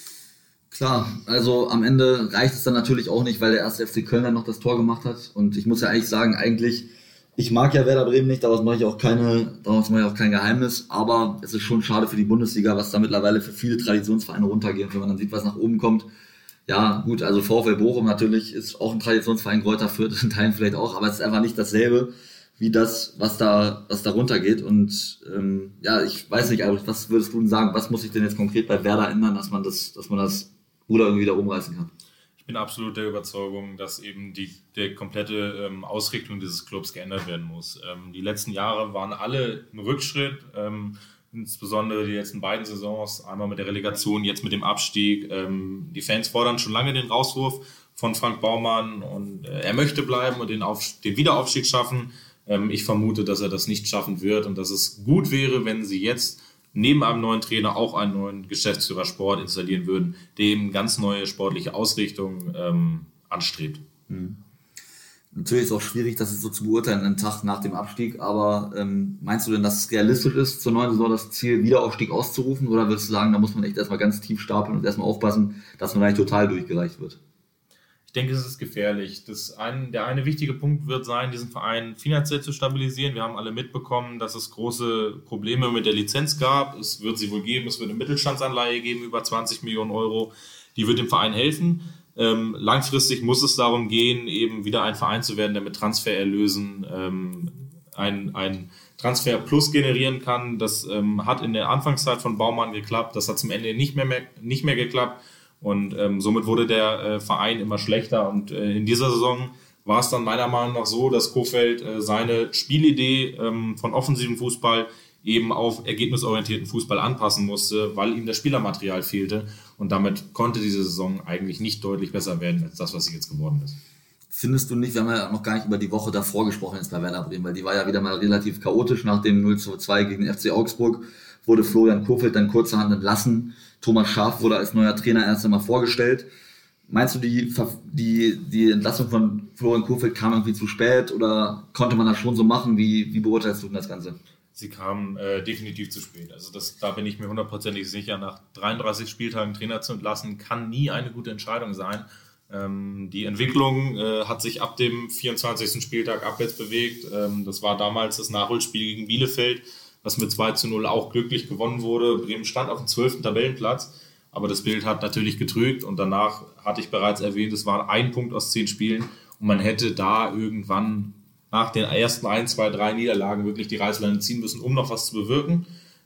klar. Also am Ende reicht es dann natürlich auch nicht, weil der 1. FC Köln dann noch das Tor gemacht hat. Und ich muss ja eigentlich sagen, ich mag ja Werder Bremen nicht, daraus mache ich auch kein Geheimnis, aber es ist schon schade für die Bundesliga, was da mittlerweile für viele Traditionsvereine runtergehen, wenn man dann sieht, was nach oben kommt. Ja, gut, also VfL Bochum natürlich ist auch ein Traditionsverein, Greuther Fürth in Teilen vielleicht auch, aber es ist einfach nicht dasselbe wie das, was da runtergeht. Und ja, ich weiß nicht, Albrecht, was würdest du denn sagen, was muss sich denn jetzt konkret bei Werder ändern, dass man das Ruder irgendwie da rumreißen kann? Ich bin absolut der Überzeugung, dass eben die komplette Ausrichtung dieses Clubs geändert werden muss. Die letzten Jahre waren alle ein Rückschritt, insbesondere die letzten beiden Saisons, einmal mit der Relegation, jetzt mit dem Abstieg. Die Fans fordern schon lange den Rauswurf von Frank Baumann und er möchte bleiben und den Wiederaufstieg schaffen. Ich vermute, dass er das nicht schaffen wird und dass es gut wäre, wenn sie jetzt neben einem neuen Trainer auch einen neuen Geschäftsführer Sport installieren würden, der eben ganz neue sportliche Ausrichtung anstrebt. Mhm. Natürlich ist es auch schwierig, das so zu beurteilen, einen Tag nach dem Abstieg, aber meinst du denn, dass es realistisch ist, zur neuen Saison das Ziel Wiederaufstieg auszurufen, oder würdest du sagen, da muss man echt erstmal ganz tief stapeln und erstmal aufpassen, dass man eigentlich total durchgereicht wird? Ich denke, es ist gefährlich. Der eine wichtige Punkt wird sein, diesen Verein finanziell zu stabilisieren. Wir haben alle mitbekommen, dass es große Probleme mit der Lizenz gab. Es wird sie wohl geben. Es wird eine Mittelstandsanleihe geben, über 20 Millionen Euro. Die wird dem Verein helfen. Langfristig muss es darum gehen, eben wieder ein Verein zu werden, der mit Transfererlösen ein Transfer Plus generieren kann. Das hat in der Anfangszeit von Baumann geklappt. Das hat zum Ende nicht mehr geklappt. Und somit wurde der Verein immer schlechter. Und in dieser Saison war es dann meiner Meinung nach so, dass Kohfeldt seine Spielidee von offensivem Fußball eben auf ergebnisorientierten Fußball anpassen musste, weil ihm das Spielermaterial fehlte. Und damit konnte diese Saison eigentlich nicht deutlich besser werden als das, was sie jetzt geworden ist. Findest du nicht, wir haben ja noch gar nicht über die Woche davor gesprochen jetzt bei Werder Bremen, weil die war ja wieder mal relativ chaotisch. Nach dem 0-2 gegen den FC Augsburg wurde Florian Kohfeldt dann kurzerhand entlassen. Thomas Schaaf wurde als neuer Trainer erst einmal vorgestellt. Meinst du, die Entlassung von Florian Kohfeldt kam irgendwie zu spät oder konnte man das schon so machen? Wie beurteilst du denn das Ganze? Sie kam definitiv zu spät. Also da bin ich mir hundertprozentig sicher. Nach 33 Spieltagen Trainer zu entlassen, kann nie eine gute Entscheidung sein. Die Entwicklung hat sich ab dem 24. Spieltag abwärts bewegt. Das war damals das Nachholspiel gegen Bielefeld, was mit 2-0 auch glücklich gewonnen wurde. Bremen stand auf dem 12. Tabellenplatz, aber das Bild hat natürlich getrügt und danach, hatte ich bereits erwähnt, es war 1 Punkt aus 10 Spielen und man hätte da irgendwann nach den ersten 1, 2, 3 Niederlagen wirklich die Reißleine ziehen müssen, um noch was zu bewirken.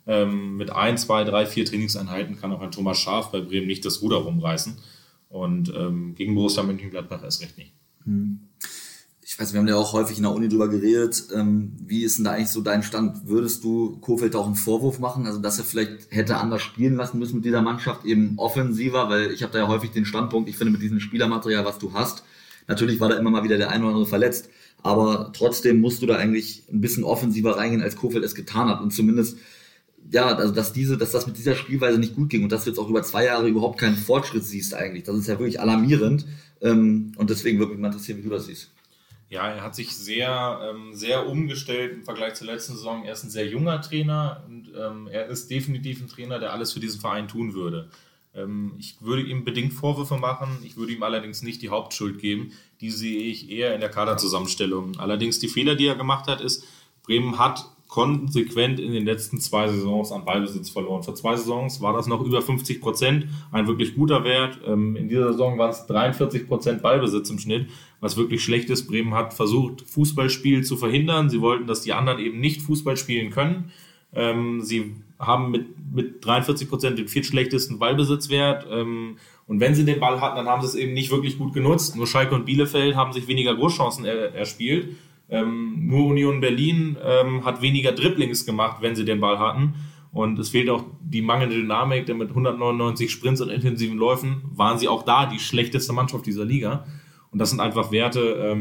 Mit 1, 2, 3, 4 Trainingseinheiten kann auch ein Thomas Schaaf bei Bremen nicht das Ruder rumreißen. Und gegen Borussia Mönchengladbach erst recht nicht. Ich weiß, wir haben ja auch häufig in der Uni drüber geredet. Wie ist denn da eigentlich so dein Stand? Würdest du Kohfeldt auch einen Vorwurf machen, also dass er vielleicht hätte anders spielen lassen müssen mit dieser Mannschaft, eben offensiver? Weil ich habe da ja häufig den Standpunkt, ich finde mit diesem Spielermaterial, was du hast, natürlich war da immer mal wieder der ein oder andere verletzt, aber trotzdem musst du da eigentlich ein bisschen offensiver reingehen, als Kohfeldt es getan hat. Und zumindest, ja, also dass das mit dieser Spielweise nicht gut ging und dass du jetzt auch über 2 Jahre überhaupt keinen Fortschritt siehst eigentlich. Das ist ja wirklich alarmierend. Und deswegen würde mich mal interessieren, wie du das siehst. Ja, er hat sich sehr umgestellt im Vergleich zur letzten Saison. Er ist ein sehr junger Trainer und er ist definitiv ein Trainer, der alles für diesen Verein tun würde. Ich würde ihm bedingt Vorwürfe machen, ich würde ihm allerdings nicht die Hauptschuld geben. Die sehe ich eher in der Kaderzusammenstellung. Allerdings die Fehler, die er gemacht hat, ist, Bremen hat konsequent in den letzten 2 Saisons an Ballbesitz verloren. Vor 2 Saisons war das noch über 50%, ein wirklich guter Wert. In dieser Saison waren es 43% Ballbesitz im Schnitt, was wirklich schlecht ist. Bremen hat versucht, Fußballspiel zu verhindern. Sie wollten, dass die anderen eben nicht Fußball spielen können. Sie haben mit 43% den viertschlechtesten Ballbesitzwert. Und wenn sie den Ball hatten, dann haben sie es eben nicht wirklich gut genutzt. Nur Schalke und Bielefeld haben sich weniger Großchancen erspielt. Nur Union Berlin hat weniger Dribblings gemacht, wenn sie den Ball hatten. Und es fehlt auch die mangelnde Dynamik, denn mit 199 Sprints und intensiven Läufen waren sie auch da die schlechteste Mannschaft dieser Liga. Und das sind einfach Werte,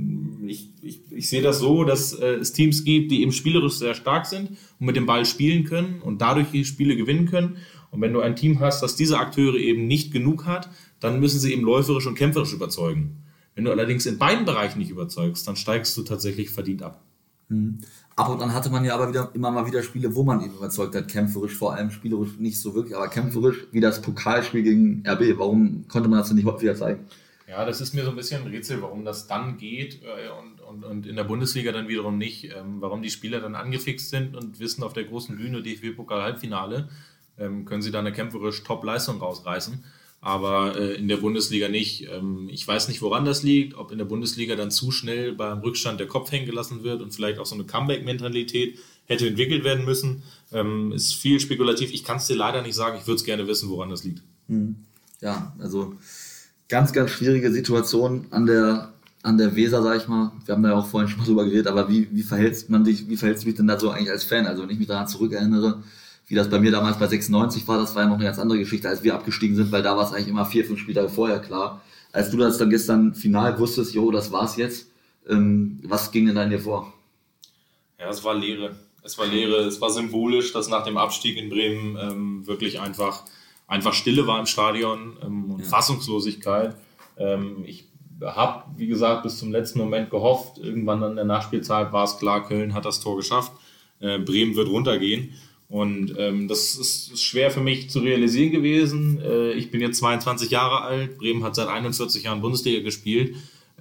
ich sehe das so, dass es Teams gibt, die eben spielerisch sehr stark sind und mit dem Ball spielen können und dadurch die Spiele gewinnen können. Und wenn du ein Team hast, das diese Akteure eben nicht genug hat, dann müssen sie eben läuferisch und kämpferisch überzeugen. Wenn du allerdings in beiden Bereichen nicht überzeugst, dann steigst du tatsächlich verdient ab. Ab und an hatte man ja aber immer mal wieder Spiele, wo man eben überzeugt hat, kämpferisch, vor allem spielerisch nicht so wirklich, aber kämpferisch, wie das Pokalspiel gegen RB. Warum konnte man das denn nicht häufiger zeigen? Ja, das ist mir so ein bisschen ein Rätsel, warum das dann geht und in der Bundesliga dann wiederum nicht. Warum die Spieler dann angefixt sind und wissen, auf der großen Bühne DFB-Pokal-Halbfinale können sie da eine kämpferisch Top-Leistung rausreißen. Aber in der Bundesliga nicht. Ich weiß nicht, woran das liegt, ob in der Bundesliga dann zu schnell beim Rückstand der Kopf hängen gelassen wird und vielleicht auch so eine Comeback-Mentalität hätte entwickelt werden müssen. Ist viel spekulativ. Ich kann es dir leider nicht sagen. Ich würde es gerne wissen, woran das liegt. Ja, also ganz, ganz schwierige Situation an der Weser, sag ich mal. Wir haben da ja auch vorhin schon mal drüber geredet, aber wie verhältst du dich denn da so eigentlich als Fan? Also wenn ich mich daran zurückerinnere, wie das bei mir damals bei 96 war, das war ja noch eine ganz andere Geschichte, als wir abgestiegen sind, weil da war es eigentlich immer 4, 5 Spieltage vorher klar. Als du das dann gestern final wusstest, das war's jetzt, was ging denn da in dir vor? Ja, es war Leere. Es war symbolisch, dass nach dem Abstieg in Bremen wirklich einfach Stille war im Stadion und Fassungslosigkeit. Ich habe, wie gesagt, bis zum letzten Moment gehofft, irgendwann an der Nachspielzeit war es klar, Köln hat das Tor geschafft, Bremen wird runtergehen. Und das ist schwer für mich zu realisieren gewesen. Ich bin jetzt 22 Jahre alt, Bremen hat seit 41 Jahren Bundesliga gespielt.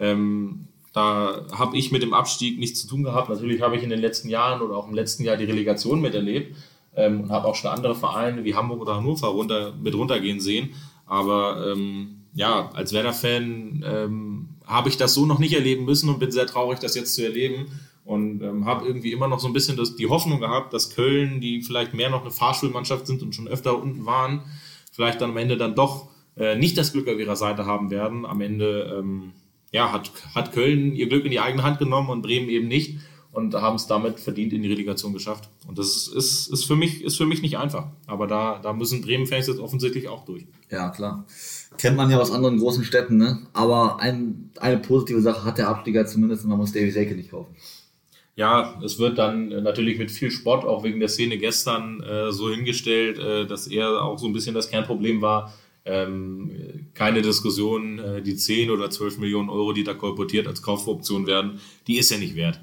Da habe ich mit dem Abstieg nichts zu tun gehabt. Natürlich habe ich in den letzten Jahren oder auch im letzten Jahr die Relegation miterlebt und habe auch schon andere Vereine wie Hamburg oder Hannover mit runtergehen sehen. Aber als Werder-Fan habe ich das so noch nicht erleben müssen und bin sehr traurig, das jetzt zu erleben. Und habe irgendwie immer noch so ein bisschen die Hoffnung gehabt, dass Köln, die vielleicht mehr noch eine Fahrschulmannschaft sind und schon öfter unten waren, vielleicht dann am Ende dann doch nicht das Glück auf ihrer Seite haben werden. Am Ende hat Köln ihr Glück in die eigene Hand genommen und Bremen eben nicht und haben es damit verdient in die Relegation geschafft. Und das ist für mich nicht einfach. Aber da müssen Bremen-Fans jetzt offensichtlich auch durch. Ja, klar. Kennt man ja aus anderen großen Städten, ne? Aber eine positive Sache hat der Abstieger zumindest, man muss Davy Selke nicht kaufen. Ja, es wird dann natürlich mit viel Spott, auch wegen der Szene gestern, so hingestellt, dass er auch so ein bisschen das Kernproblem war. Keine Diskussion, die 10 oder 12 Millionen Euro, die da kolportiert als Kaufoption werden, die ist er nicht wert.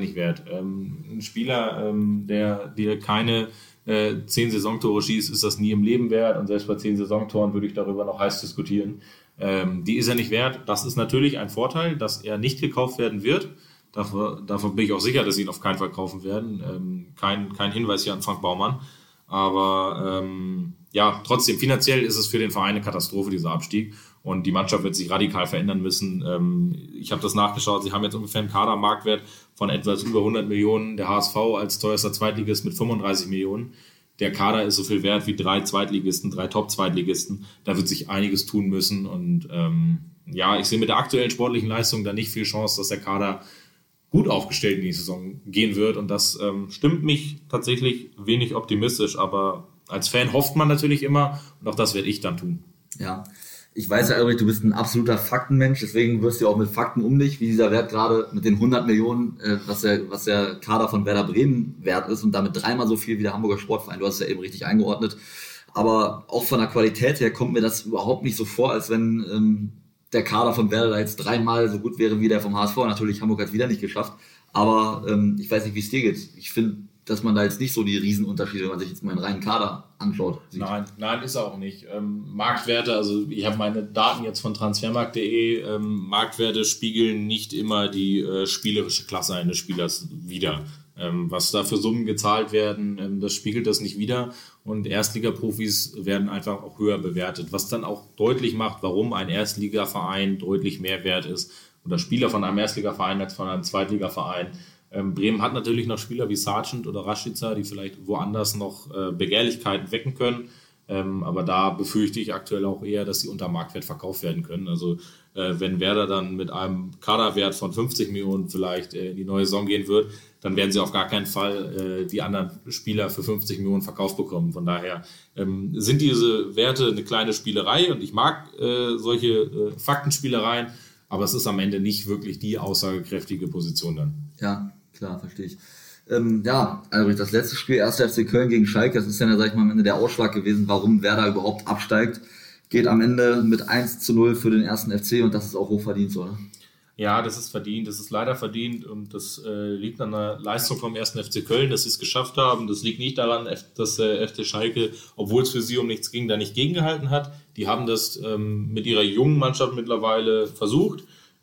Ein Spieler, der keine 10 Saisontore schießt, ist das nie im Leben wert. Und selbst bei 10 Saisontoren würde ich darüber noch heiß diskutieren. Die ist er nicht wert. Das ist natürlich ein Vorteil, dass er nicht gekauft werden wird. Davon bin ich auch sicher, dass sie ihn auf keinen Fall kaufen werden. Kein Hinweis hier an Frank Baumann. Aber trotzdem, finanziell ist es für den Verein eine Katastrophe, dieser Abstieg. Und die Mannschaft wird sich radikal verändern müssen. Ich habe das nachgeschaut. Sie haben jetzt ungefähr einen Kadermarktwert von etwas über 100 Millionen. Der HSV als teuerster Zweitligist mit 35 Millionen. der Kader ist so viel wert wie 3 Top-Zweitligisten. Da wird sich einiges tun müssen. Und ich sehe mit der aktuellen sportlichen Leistung da nicht viel Chance, dass der Kader gut aufgestellt in die Saison gehen wird. Und das stimmt mich tatsächlich wenig optimistisch. Aber als Fan hofft man natürlich immer. Und auch das werde ich dann tun. Ja, ich weiß ja, Albrecht, du bist ein absoluter Faktenmensch. Deswegen wirst du auch mit Fakten um dich, wie dieser Wert gerade mit den 100 Millionen, was der Kader von Werder Bremen wert ist und damit 3-mal so viel wie der Hamburger Sportverein. Du hast es ja eben richtig eingeordnet. Aber auch von der Qualität her kommt mir das überhaupt nicht so vor, als wenn der Kader von Werder da jetzt 3-mal so gut wäre wie der vom HSV. Natürlich, Hamburg hat es wieder nicht geschafft. Aber ich weiß nicht, wie es dir geht. Ich finde, dass man da jetzt nicht so die Riesenunterschiede, wenn man sich jetzt mal einen reinen Kader anschaut, sieht. Nein, ist er auch nicht. Marktwerte, also ich habe meine Daten jetzt von transfermarkt.de, Marktwerte spiegeln nicht immer die spielerische Klasse eines Spielers wider. Was da für Summen gezahlt werden, das spiegelt das nicht wider. Und Erstligaprofis werden einfach auch höher bewertet, was dann auch deutlich macht, warum ein Erstligaverein deutlich mehr wert ist oder Spieler von einem Erstligaverein als von einem Zweitligaverein. Bremen hat natürlich noch Spieler wie Sargent oder Rashica, die vielleicht woanders noch Begehrlichkeiten wecken können. Aber da befürchte ich aktuell auch eher, dass sie unter Marktwert verkauft werden können. Also wenn Werder dann mit einem Kaderwert von 50 Millionen vielleicht in die neue Saison gehen wird, dann werden sie auf gar keinen Fall die anderen Spieler für 50 Millionen verkauft bekommen. Von daher sind diese Werte eine kleine Spielerei und ich mag solche Faktenspielereien, aber es ist am Ende nicht wirklich die aussagekräftige Position dann. Ja, klar, verstehe ich. Albrecht, das letzte Spiel, 1. FC Köln gegen Schalke, das ist ja, sag ich mal, am Ende der Ausschlag gewesen, warum Werder überhaupt absteigt. Geht am Ende mit 1-0 für den 1. FC und das ist auch hochverdient, so, oder? Ja, das ist verdient, das ist leider verdient und das liegt an der Leistung vom 1. FC Köln, dass sie es geschafft haben. Das liegt nicht daran, dass der FC Schalke, obwohl es für sie um nichts ging, da nicht gegengehalten hat. Die haben das mit ihrer jungen Mannschaft mittlerweile versucht.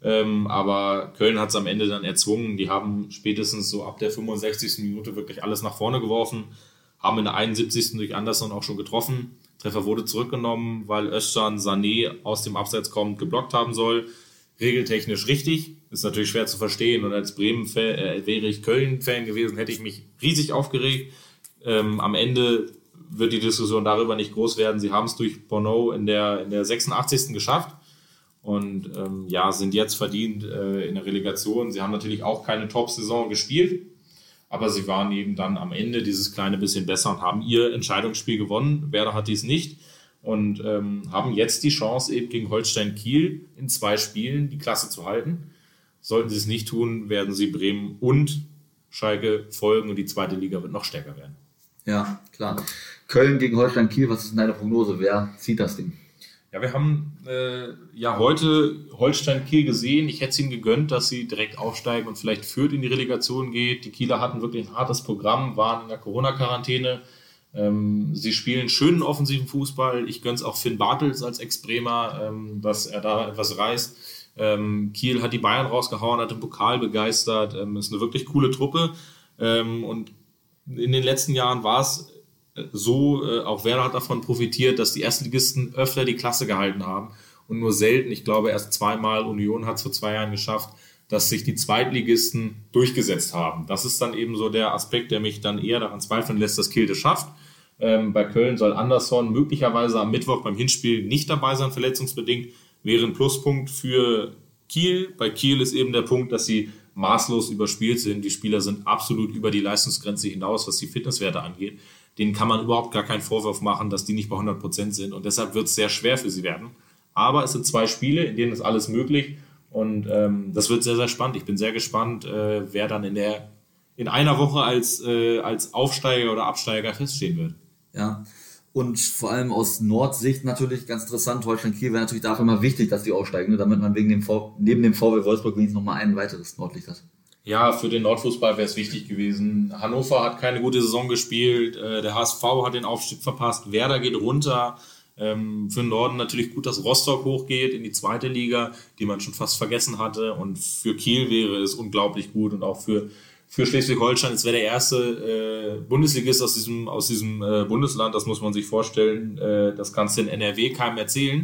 Aber Köln hat es am Ende dann erzwungen. Die haben spätestens so ab der 65. Minute wirklich alles nach vorne geworfen, haben in der 71. durch Anderson auch schon getroffen. Treffer wurde zurückgenommen, weil Özcan Sané aus dem Abseits kommend geblockt haben soll. Regeltechnisch richtig, ist natürlich schwer zu verstehen. Und als Bremen-Fan, wäre ich Köln-Fan gewesen, hätte ich mich riesig aufgeregt. Am Ende wird die Diskussion darüber nicht groß werden. Sie haben es durch Bono in der 86. geschafft. Und sind jetzt verdient in der Relegation. Sie haben natürlich auch keine Top-Saison gespielt, aber sie waren eben dann am Ende dieses kleine bisschen besser und haben ihr Entscheidungsspiel gewonnen. Werder hat dies nicht und haben jetzt die Chance, eben gegen Holstein Kiel in 2 Spielen die Klasse zu halten. Sollten sie es nicht tun, werden sie Bremen und Schalke folgen und die zweite Liga wird noch stärker werden. Ja, klar. Köln gegen Holstein Kiel, was ist deine Prognose? Wer zieht das Ding? Ja, wir haben heute Holstein Kiel gesehen. Ich hätte es ihnen gegönnt, dass sie direkt aufsteigen und vielleicht Fürth in die Relegation geht. Die Kieler hatten wirklich ein hartes Programm, waren in der Corona-Quarantäne. Sie spielen schönen offensiven Fußball. Ich gönn's auch Finn Bartels als Ex-Bremer, dass er da etwas reißt. Kiel hat die Bayern rausgehauen, hat den Pokal begeistert. Ist eine wirklich coole Truppe. Und in den letzten Jahren war es so, auch Werder hat davon profitiert, dass die Erstligisten öfter die Klasse gehalten haben und nur selten, ich glaube erst 2-mal, Union hat es vor 2 Jahren geschafft, dass sich die Zweitligisten durchgesetzt haben. Das ist dann eben so der Aspekt, der mich dann eher daran zweifeln lässt, dass Kiel das schafft. Bei Köln soll Anderson möglicherweise am Mittwoch beim Hinspiel nicht dabei sein, verletzungsbedingt, wäre ein Pluspunkt für Kiel. Bei Kiel ist eben der Punkt, dass sie maßlos überspielt sind. Die Spieler sind absolut über die Leistungsgrenze hinaus, was die Fitnesswerte angeht. Denen kann man überhaupt gar keinen Vorwurf machen, dass die nicht bei 100% sind. Und deshalb wird es sehr schwer für sie werden. Aber es sind 2 Spiele, in denen ist alles möglich. Und das wird sehr, sehr spannend. Ich bin sehr gespannt, wer dann in einer Woche als Aufsteiger oder Absteiger feststehen wird. Ja, und vor allem aus Nordsicht natürlich ganz interessant. Holstein Kiel wäre natürlich dafür mal wichtig, dass die aufsteigen, damit man neben dem VW Wolfsburg wenigstens nochmal ein weiteres Nordlicht hat. Ja, für den Nordfußball wäre es wichtig gewesen. Hannover hat keine gute Saison gespielt, der HSV hat den Aufstieg verpasst, Werder geht runter. Für den Norden natürlich gut, dass Rostock hochgeht in die 2. Liga, die man schon fast vergessen hatte. Und für Kiel wäre es unglaublich gut und auch für Schleswig-Holstein. Es wäre der erste Bundesligist aus diesem Bundesland, das muss man sich vorstellen. Das kannst du in NRW keinem erzählen.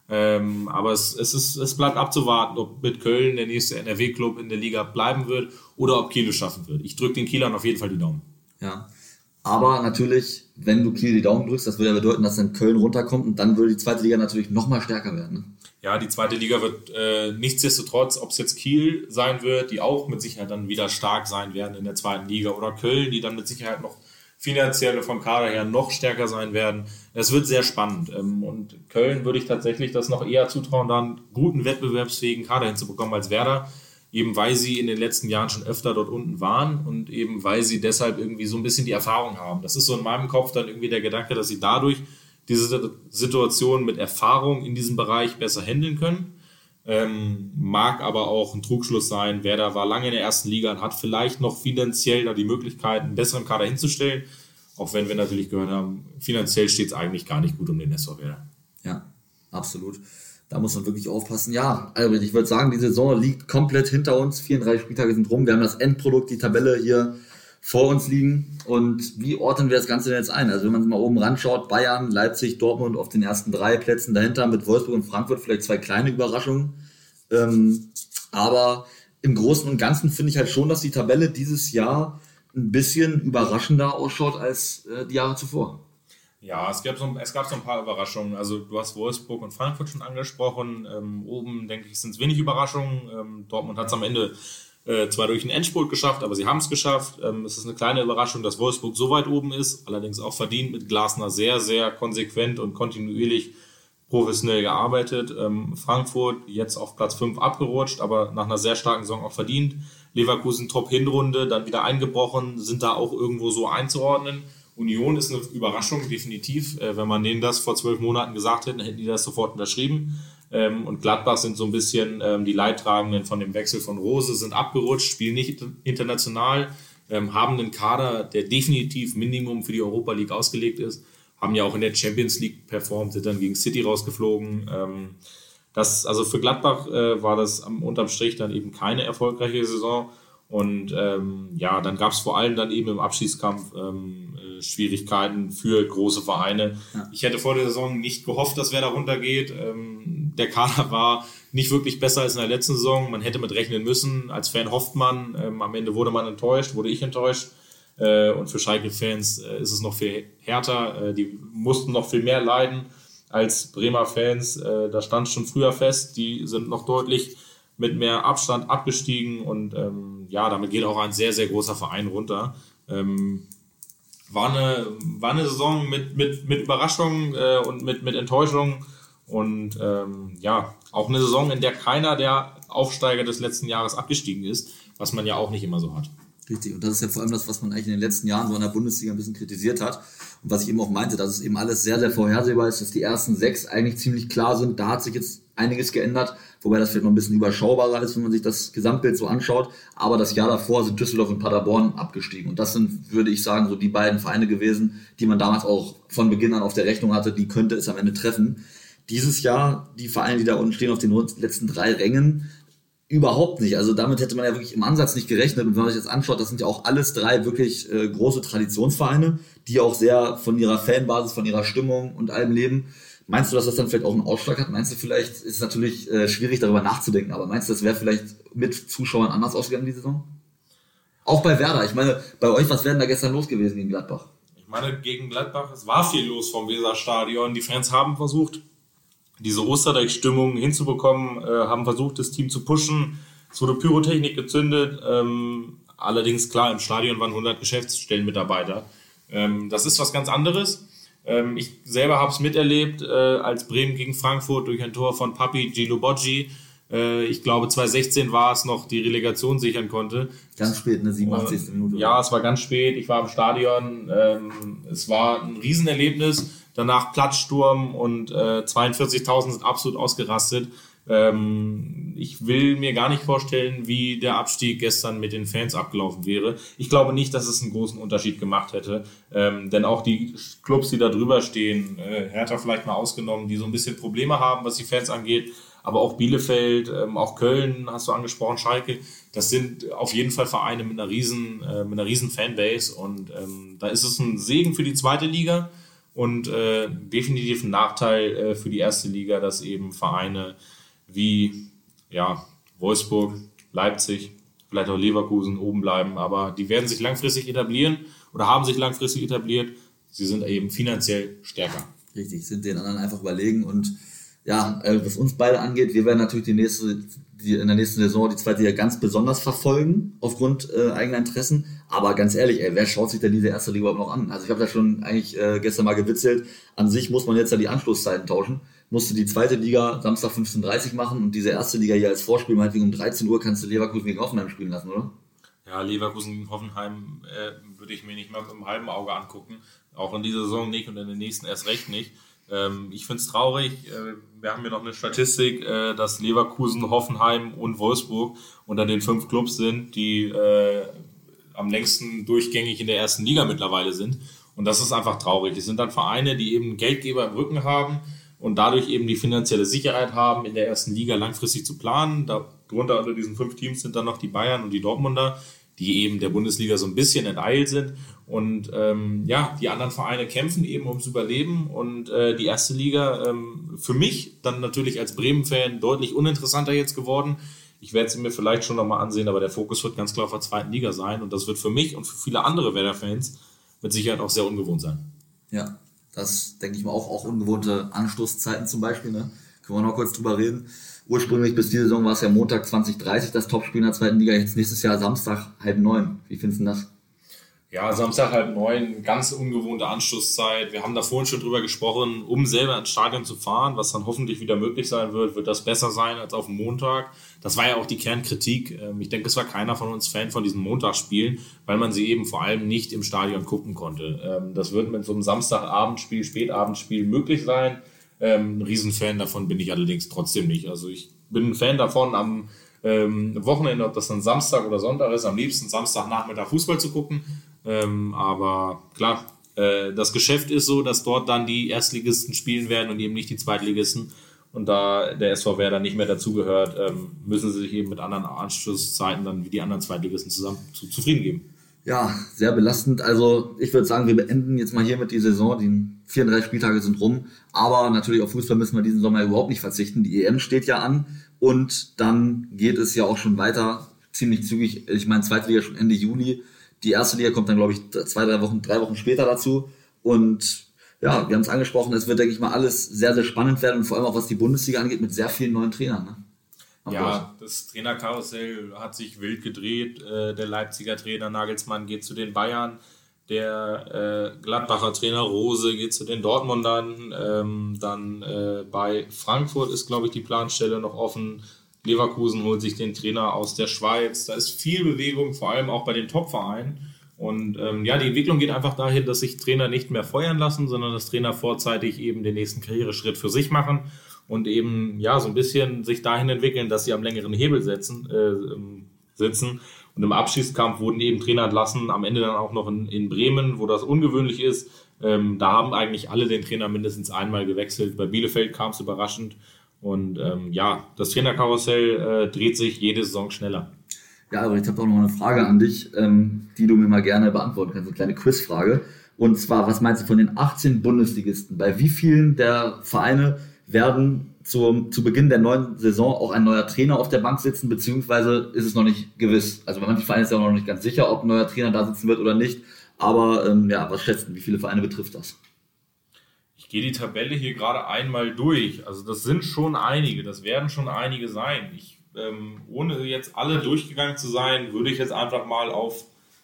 Aber es bleibt abzuwarten, ob mit Köln der nächste NRW-Club in der Liga bleiben wird oder ob Kiel es schaffen wird. Ich drücke den Kielern auf jeden Fall die Daumen. Ja, Aber natürlich, wenn du Kiel die Daumen drückst, das würde ja bedeuten, dass dann Köln runterkommt und dann würde die zweite Liga natürlich nochmal stärker werden. Ne? Ja, die zweite Liga wird nichtsdestotrotz, ob es jetzt Kiel sein wird, die auch mit Sicherheit dann wieder stark sein werden in der zweiten Liga, oder Köln, die dann mit Sicherheit noch finanziell vom Kader her noch stärker sein werden. Das wird sehr spannend. Und Köln würde ich tatsächlich das noch eher zutrauen, da einen guten wettbewerbsfähigen Kader hinzubekommen als Werder. Eben weil sie in den letzten Jahren schon öfter dort unten waren und eben weil sie deshalb irgendwie so ein bisschen die Erfahrung haben. Das ist so in meinem Kopf dann irgendwie der Gedanke, dass sie dadurch diese Situation mit Erfahrung in diesem Bereich besser handeln können. Mag aber auch ein Trugschluss sein. Werder war lange in der ersten Liga und hat vielleicht noch finanziell da die Möglichkeit, einen besseren Kader hinzustellen. Auch wenn wir natürlich gehört haben, finanziell steht es eigentlich gar nicht gut um den SV Werder. Ja, absolut. Da muss man wirklich aufpassen. Ja, Albrecht, ich würde sagen, die Saison liegt komplett hinter uns. 34 Spieltage sind rum. Wir haben das Endprodukt, die Tabelle hier vor uns liegen. Und wie ordnen wir das Ganze denn jetzt ein? Also wenn man mal oben ranschaut, Bayern, Leipzig, Dortmund auf den ersten 3 Plätzen dahinter, mit Wolfsburg und Frankfurt vielleicht 2 kleine Überraschungen. Aber im Großen und Ganzen finde ich halt schon, dass die Tabelle dieses Jahr ein bisschen überraschender ausschaut als die Jahre zuvor. Ja, es gab so ein paar Überraschungen. Also du hast Wolfsburg und Frankfurt schon angesprochen. Oben, denke ich, sind es wenig Überraschungen. Dortmund hat es am Ende zwar durch einen Endspurt geschafft, aber sie haben es geschafft. Es ist eine kleine Überraschung, dass Wolfsburg so weit oben ist, allerdings auch verdient, mit Glasner sehr, sehr konsequent und kontinuierlich professionell gearbeitet. Frankfurt jetzt auf Platz 5 abgerutscht, aber nach einer sehr starken Saison auch verdient. Leverkusen Top-Hinrunde, dann wieder eingebrochen, sind da auch irgendwo so einzuordnen. Union ist eine Überraschung, definitiv. Wenn man denen das vor 12 Monaten gesagt hätte, hätten die das sofort unterschrieben. Und Gladbach sind so ein bisschen die Leidtragenden von dem Wechsel von Rose, sind abgerutscht, spielen nicht international, haben einen Kader, der definitiv Minimum für die Europa League ausgelegt ist, haben ja auch in der Champions League performt, sind dann gegen City rausgeflogen. Also für Gladbach war das unterm Strich dann eben keine erfolgreiche Saison. Und dann gab es vor allem dann eben im Abschießkampf Schwierigkeiten für große Vereine. Ja. Ich hätte vor der Saison nicht gehofft, dass wer da runtergeht. Der Kader war nicht wirklich besser als in der letzten Saison. Man hätte mit rechnen müssen. Als Fan hofft man. Am Ende wurde ich enttäuscht. Und für Schalke-Fans ist es noch viel härter. Die mussten noch viel mehr leiden als Bremer Fans. Da stand schon früher fest. Die sind noch deutlich mit mehr Abstand abgestiegen. Und damit geht auch ein sehr, sehr großer Verein runter. War eine Saison mit Überraschungen und mit Enttäuschungen und auch eine Saison, in der keiner der Aufsteiger des letzten Jahres abgestiegen ist, was man ja auch nicht immer so hat. Richtig, und das ist ja vor allem das, was man eigentlich in den letzten Jahren so in der Bundesliga ein bisschen kritisiert hat und was ich eben auch meinte, dass es eben alles sehr, sehr vorhersehbar ist, dass die ersten 6 eigentlich ziemlich klar sind. Da hat sich jetzt einiges geändert, wobei das vielleicht noch ein bisschen überschaubarer ist, wenn man sich das Gesamtbild so anschaut. Aber das Jahr davor sind Düsseldorf und Paderborn abgestiegen. Und das sind, würde ich sagen, so die beiden Vereine gewesen, die man damals auch von Beginn an auf der Rechnung hatte, die könnte es am Ende treffen. Dieses Jahr, die Vereine, die da unten stehen auf den letzten 3 Rängen, überhaupt nicht. Also damit hätte man ja wirklich im Ansatz nicht gerechnet. Und wenn man sich jetzt anschaut, das sind ja auch alles 3 wirklich große Traditionsvereine, die auch sehr von ihrer Fanbasis, von ihrer Stimmung und allem leben. Meinst du, dass das dann vielleicht auch einen Ausschlag hat? Meinst du, vielleicht ist es natürlich schwierig, darüber nachzudenken, aber meinst du, das wäre vielleicht mit Zuschauern anders ausgegangen, die Saison? Auch bei Werder. Ich meine, bei euch, was wäre denn da gestern los gewesen gegen Gladbach? Ich meine, gegen Gladbach, es war viel los vom Weserstadion. Die Fans haben versucht, diese Osterdeich-Stimmung hinzubekommen, haben versucht, das Team zu pushen. Es wurde Pyrotechnik gezündet. Allerdings, klar, im Stadion waren 100 Geschäftsstellenmitarbeiter. Das ist was ganz anderes. Ich selber habe es miterlebt, als Bremen gegen Frankfurt durch ein Tor von Papi Djilobodji. Ich glaube, 2016 war es noch, die Relegation sichern konnte. Ganz spät, eine 87. Minute. Ja, es war ganz spät. Ich war im Stadion. Es war ein Riesenerlebnis. Danach Platzsturm und 42.000 sind absolut ausgerastet. Ich will mir gar nicht vorstellen, wie der Abstieg gestern mit den Fans abgelaufen wäre. Ich glaube nicht, dass es einen großen Unterschied gemacht hätte. Denn auch die Clubs, die da drüber stehen, Hertha vielleicht mal ausgenommen, die so ein bisschen Probleme haben, was die Fans angeht, aber auch Bielefeld, auch Köln, hast du angesprochen, Schalke, das sind auf jeden Fall Vereine mit einer riesen Fanbase. Und da ist es ein Segen für die zweite Liga. Und definitiv ein Nachteil für die erste Liga, dass eben Vereine wie Wolfsburg, Leipzig, vielleicht auch Leverkusen oben bleiben. Aber die werden sich langfristig etablieren oder haben sich langfristig etabliert. Sie sind eben finanziell stärker. Richtig, sind den anderen einfach überlegen und ja, was uns beide angeht, wir werden natürlich in der nächsten Saison die zweite Liga ganz besonders verfolgen, aufgrund eigener Interessen. Aber ganz ehrlich, wer schaut sich denn diese erste Liga überhaupt noch an? Also ich habe da schon eigentlich gestern mal gewitzelt. An sich muss man jetzt ja die Anschlusszeiten tauschen. Musste die zweite Liga Samstag 15:30 machen und diese erste Liga hier als Vorspiel, meinetwegen um 13 Uhr kannst du Leverkusen gegen Hoffenheim spielen lassen, oder? Ja, Leverkusen gegen Hoffenheim würde ich mir nicht mal mit einem halben Auge angucken. Auch in dieser Saison nicht und in der nächsten erst recht nicht. Ich finde es traurig, wir haben hier noch eine Statistik, dass Leverkusen, Hoffenheim und Wolfsburg unter den 5 Clubs sind, die am längsten durchgängig in der ersten Liga mittlerweile sind. Und das ist einfach traurig. Es sind dann Vereine, die eben Geldgeber im Rücken haben und dadurch eben die finanzielle Sicherheit haben, in der ersten Liga langfristig zu planen. Darunter unter diesen 5 Teams sind dann noch die Bayern und die Dortmunder, die eben der Bundesliga so ein bisschen enteilt sind. Und die anderen Vereine kämpfen eben ums Überleben. Und die erste Liga für mich dann natürlich als Bremen-Fan deutlich uninteressanter jetzt geworden. Ich werde sie mir vielleicht schon nochmal ansehen, aber der Fokus wird ganz klar auf der zweiten Liga sein. Und das wird für mich und für viele andere Werder-Fans mit Sicherheit auch sehr ungewohnt sein. Ja, das denke ich mal auch ungewohnte Anstoßzeiten zum Beispiel. Ne? Können wir noch kurz drüber reden. Ursprünglich bis diese Saison war es ja Montag 20:30 das Topspiel in der zweiten Liga. Jetzt nächstes Jahr Samstag 8:30. Wie findest du das? Ja, Samstag 8:30, ganz ungewohnte Anschlusszeit. Wir haben da vorhin schon drüber gesprochen, um selber ins Stadion zu fahren, was dann hoffentlich wieder möglich sein wird das besser sein als auf dem Montag. Das war ja auch die Kernkritik. Ich denke, es war keiner von uns Fan von diesen Montagsspielen, weil man sie eben vor allem nicht im Stadion gucken konnte. Das wird mit so einem Samstagabendspiel, Spätabendspiel möglich sein. Ein Riesenfan davon bin ich allerdings trotzdem nicht. Also ich bin ein Fan davon, am Wochenende, ob das dann Samstag oder Sonntag ist, am liebsten Samstagnachmittag Fußball zu gucken. Aber klar, das Geschäft ist so, dass dort dann die Erstligisten spielen werden und eben nicht die Zweitligisten. Und da der SV Werder nicht mehr dazugehört, müssen sie sich eben mit anderen Anschlusszeiten dann wie die anderen Zweitligisten zufrieden geben. Ja, sehr belastend. Also ich würde sagen, wir beenden jetzt mal hier mit die Saison. Die 34 Spieltage sind rum. Aber natürlich auf Fußball müssen wir diesen Sommer überhaupt nicht verzichten. Die EM steht ja an. Und dann geht es ja auch schon weiter, ziemlich zügig. Ich meine, zweite Liga schon Ende Juli. Die erste Liga kommt dann, glaube ich, 3 Wochen später dazu. Und ja, wir haben es angesprochen, es wird, denke ich mal, alles sehr, sehr spannend werden. Und vor allem auch, was die Bundesliga angeht, mit sehr vielen neuen Trainern. Ne? Ja, das Trainerkarussell hat sich wild gedreht. Der Leipziger Trainer Nagelsmann geht zu den Bayern. Der Gladbacher Trainer Rose geht zu den Dortmundern. Dann bei Frankfurt ist, glaube ich, die Planstelle noch offen. Leverkusen holt sich den Trainer aus der Schweiz. Da ist viel Bewegung, vor allem auch bei den Top-Vereinen. Und die Entwicklung geht einfach dahin, dass sich Trainer nicht mehr feuern lassen, sondern dass Trainer vorzeitig eben den nächsten Karriereschritt für sich machen und eben so ein bisschen sich dahin entwickeln, dass sie am längeren Hebel sitzen. Und im Abschießkampf wurden eben Trainer entlassen, am Ende dann auch noch in Bremen, wo das ungewöhnlich ist. Da haben eigentlich alle den Trainer mindestens einmal gewechselt. Bei Bielefeld kam es überraschend. Und das Trainerkarussell dreht sich jede Saison schneller. Ja, aber ich habe auch noch eine Frage an dich, die du mir mal gerne beantworten kannst. Eine kleine Quizfrage. Und zwar, was meinst du von den 18 Bundesligisten? Bei wie vielen der Vereine werden zu Beginn der neuen Saison auch ein neuer Trainer auf der Bank sitzen, beziehungsweise ist es noch nicht gewiss? Also bei manchen Vereinen ist ja auch noch nicht ganz sicher, ob ein neuer Trainer da sitzen wird oder nicht. Aber was schätzen, wie viele Vereine betrifft das? Ich gehe die Tabelle hier gerade einmal durch. Also das sind schon einige, das werden schon einige sein. Ohne jetzt alle durchgegangen zu sein, würde ich jetzt einfach mal auf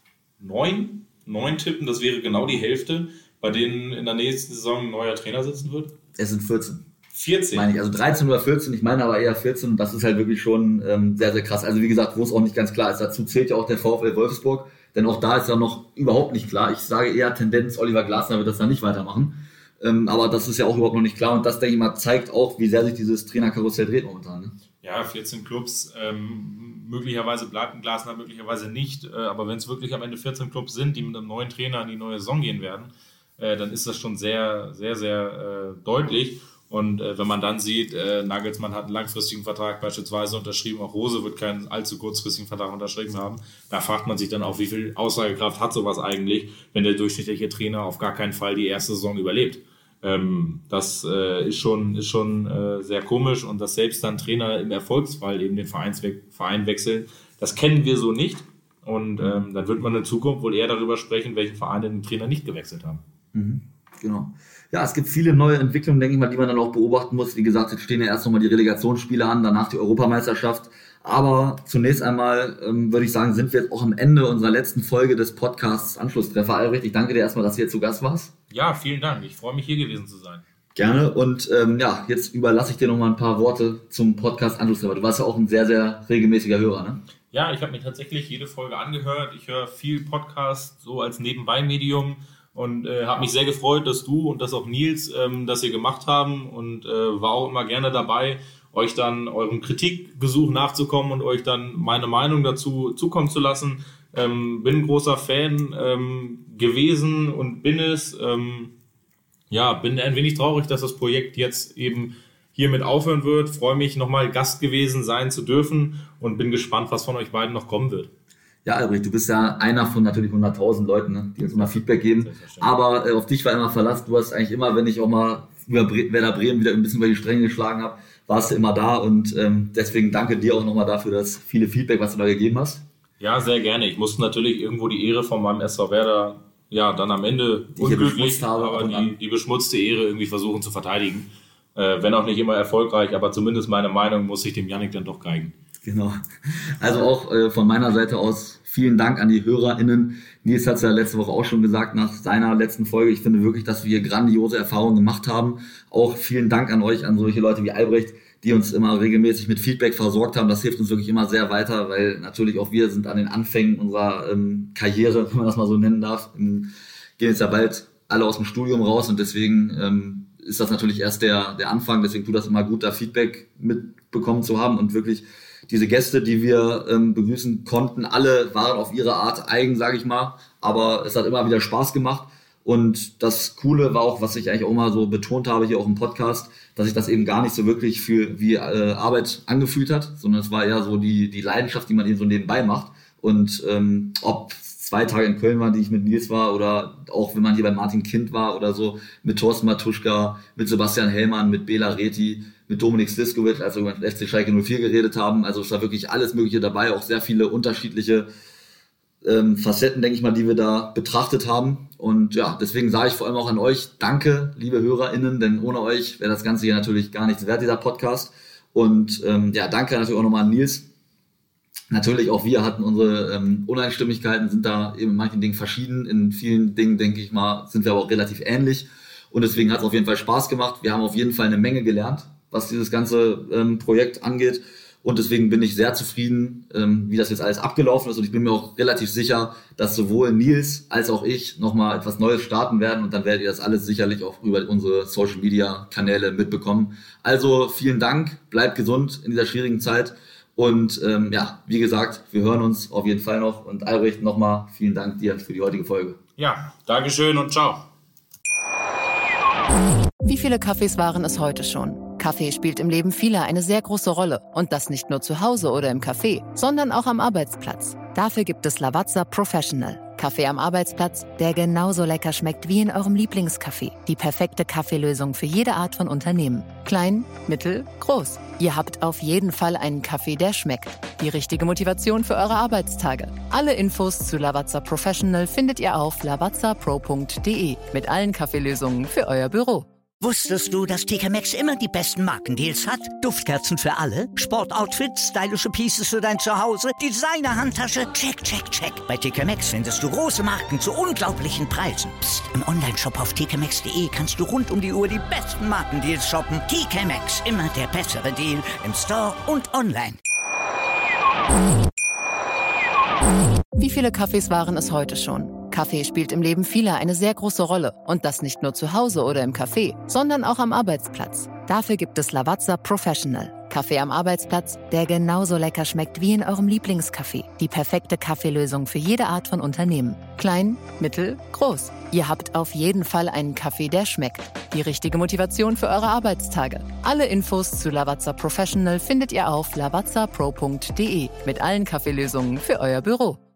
9 tippen. Das wäre genau die Hälfte, bei denen in der nächsten Saison ein neuer Trainer sitzen wird. Es sind 14. 14? Meine ich, also 13 oder 14, ich meine aber eher 14 und das ist halt wirklich schon sehr, sehr krass. Also wie gesagt, wo es auch nicht ganz klar ist, dazu zählt ja auch der VfL Wolfsburg, denn auch da ist ja noch überhaupt nicht klar. Ich sage eher Tendenz, Oliver Glasner wird das dann nicht weitermachen. Aber das ist ja auch überhaupt noch nicht klar und das, denke ich mal, zeigt auch, wie sehr sich dieses Trainerkarussell dreht momentan. Ne? Ja, 14 Clubs, möglicherweise bleibt ein Glasner, möglicherweise nicht. Aber wenn es wirklich am Ende 14 Clubs sind, die mit einem neuen Trainer in die neue Saison gehen werden, dann ist das schon sehr, sehr, sehr deutlich. Und wenn man dann sieht, Nagelsmann hat einen langfristigen Vertrag beispielsweise unterschrieben, auch Rose wird keinen allzu kurzfristigen Vertrag unterschrieben haben, da fragt man sich dann auch, wie viel Aussagekraft hat sowas eigentlich, wenn der durchschnittliche Trainer auf gar keinen Fall die erste Saison überlebt. Das ist schon sehr komisch und dass selbst dann Trainer im Erfolgsfall eben den Verein wechseln, das kennen wir so nicht. Und dann wird man in Zukunft wohl eher darüber sprechen, welche Vereine den Trainer nicht gewechselt haben. Genau. Ja, es gibt viele neue Entwicklungen, denke ich mal, die man dann auch beobachten muss. Wie gesagt, jetzt stehen ja erst nochmal die Relegationsspiele an, danach die Europameisterschaft. Aber zunächst einmal würde ich sagen, sind wir jetzt auch am Ende unserer letzten Folge des Podcasts Anschlusstreffer. Albrecht, ich danke dir erstmal, dass du hier zu Gast warst. Ja, vielen Dank. Ich freue mich, hier gewesen zu sein. Gerne. Und jetzt überlasse ich dir nochmal ein paar Worte zum Podcast Anschlusstreffer. Du warst ja auch ein sehr, sehr regelmäßiger Hörer, ne? Ja, ich habe mir tatsächlich jede Folge angehört. Ich höre viel Podcast so als Nebenbei-Medium und habe mich sehr gefreut, dass du und dass auch Nils das hier gemacht haben und war auch immer gerne dabei, euch dann eurem Kritikgesuch nachzukommen und euch dann meine Meinung dazu zukommen zu lassen. Bin ein großer Fan gewesen und bin es. Bin ein wenig traurig, dass das Projekt jetzt eben hiermit aufhören wird. Freue mich, nochmal Gast gewesen sein zu dürfen und bin gespannt, was von euch beiden noch kommen wird. Ja, Albrecht, du bist ja einer von natürlich 100.000 Leuten, ne, die uns immer Feedback geben. Aber auf dich war immer Verlass. Du hast eigentlich immer, wenn ich auch mal über Werder Bremen wieder ein bisschen über die Stränge geschlagen habe, warst du immer da. Und deswegen danke dir auch nochmal dafür, das viele Feedback, was du da gegeben hast. Ja, sehr gerne. Ich musste natürlich irgendwo die Ehre von meinem SV Werder dann am Ende unglücklich, aber die beschmutzte Ehre irgendwie versuchen zu verteidigen. Wenn auch nicht immer erfolgreich, aber zumindest meine Meinung muss ich dem Yannick dann doch geigen. Genau. Also auch von meiner Seite aus vielen Dank an die HörerInnen. Nils hat es ja letzte Woche auch schon gesagt nach seiner letzten Folge. Ich finde wirklich, dass wir grandiose Erfahrungen gemacht haben. Auch vielen Dank an euch, an solche Leute wie Albrecht, die uns immer regelmäßig mit Feedback versorgt haben. Das hilft uns wirklich immer sehr weiter, weil natürlich auch wir sind an den Anfängen unserer Karriere, wenn man das mal so nennen darf. Gehen jetzt ja bald alle aus dem Studium raus und deswegen ist das natürlich erst der Anfang. Deswegen tut das immer gut, da Feedback mitbekommen zu haben und wirklich diese Gäste, die wir begrüßen konnten, alle waren auf ihre Art eigen, sage ich mal, aber es hat immer wieder Spaß gemacht. Und das Coole war auch, was ich eigentlich auch mal so betont habe hier auch im Podcast, dass sich das eben gar nicht so wirklich wie Arbeit angefühlt hat, sondern es war eher so die Leidenschaft, die man eben so nebenbei macht. Und ob 2 Tage in Köln waren, die ich mit Nils war, oder auch wenn man hier bei Martin Kind war oder so, mit Thorsten Matuschka, mit Sebastian Hellmann, mit Bela Reti, mit Dominik Sliskovic, als wir über den FC Schalke 04 geredet haben. Also es war wirklich alles Mögliche dabei, auch sehr viele unterschiedliche Facetten, denke ich mal, die wir da betrachtet haben. Und ja, deswegen sage ich vor allem auch an euch, danke, liebe HörerInnen, denn ohne euch wäre das Ganze hier natürlich gar nichts wert, dieser Podcast. Und danke natürlich auch nochmal an Nils. Natürlich auch wir hatten unsere Uneinstimmigkeiten, sind da eben in manchen Dingen verschieden. In vielen Dingen, denke ich mal, sind wir aber auch relativ ähnlich. Und deswegen hat es auf jeden Fall Spaß gemacht. Wir haben auf jeden Fall eine Menge gelernt, was dieses ganze Projekt angeht. Und deswegen bin ich sehr zufrieden, wie das jetzt alles abgelaufen ist. Und ich bin mir auch relativ sicher, dass sowohl Nils als auch ich nochmal etwas Neues starten werden. Und dann werdet ihr das alles sicherlich auch über unsere Social-Media-Kanäle mitbekommen. Also vielen Dank, bleibt gesund in dieser schwierigen Zeit. Und wie gesagt, wir hören uns auf jeden Fall noch. Und Albrecht, nochmal vielen Dank dir für die heutige Folge. Ja, Dankeschön und ciao. Wie viele Kaffees waren es heute schon? Kaffee spielt im Leben vieler eine sehr große Rolle. Und das nicht nur zu Hause oder im Café, sondern auch am Arbeitsplatz. Dafür gibt es Lavazza Professional. Kaffee am Arbeitsplatz, der genauso lecker schmeckt wie in eurem Lieblingscafé. Die perfekte Kaffeelösung für jede Art von Unternehmen. Klein, mittel, groß. Ihr habt auf jeden Fall einen Kaffee, der schmeckt. Die richtige Motivation für eure Arbeitstage. Alle Infos zu Lavazza Professional findet ihr auf lavazzapro.de mit allen Kaffeelösungen für euer Büro. Wusstest du, dass TK Maxx immer die besten Markendeals hat? Duftkerzen für alle, Sportoutfits, stylische Pieces für dein Zuhause, Designer-Handtasche, check, check, check. Bei TK Maxx findest du große Marken zu unglaublichen Preisen. Psst. Im Onlineshop auf tkmaxx.de kannst du rund um die Uhr die besten Markendeals shoppen. TK Maxx, immer der bessere Deal im Store und online. Wie viele Kaffees waren es heute schon? Kaffee spielt im Leben vieler eine sehr große Rolle. Und das nicht nur zu Hause oder im Café, sondern auch am Arbeitsplatz. Dafür gibt es Lavazza Professional. Kaffee am Arbeitsplatz, der genauso lecker schmeckt wie in eurem Lieblingscafé. Die perfekte Kaffeelösung für jede Art von Unternehmen. Klein, mittel, groß. Ihr habt auf jeden Fall einen Kaffee, der schmeckt. Die richtige Motivation für eure Arbeitstage. Alle Infos zu Lavazza Professional findet ihr auf lavazzapro.de mit allen Kaffeelösungen für euer Büro.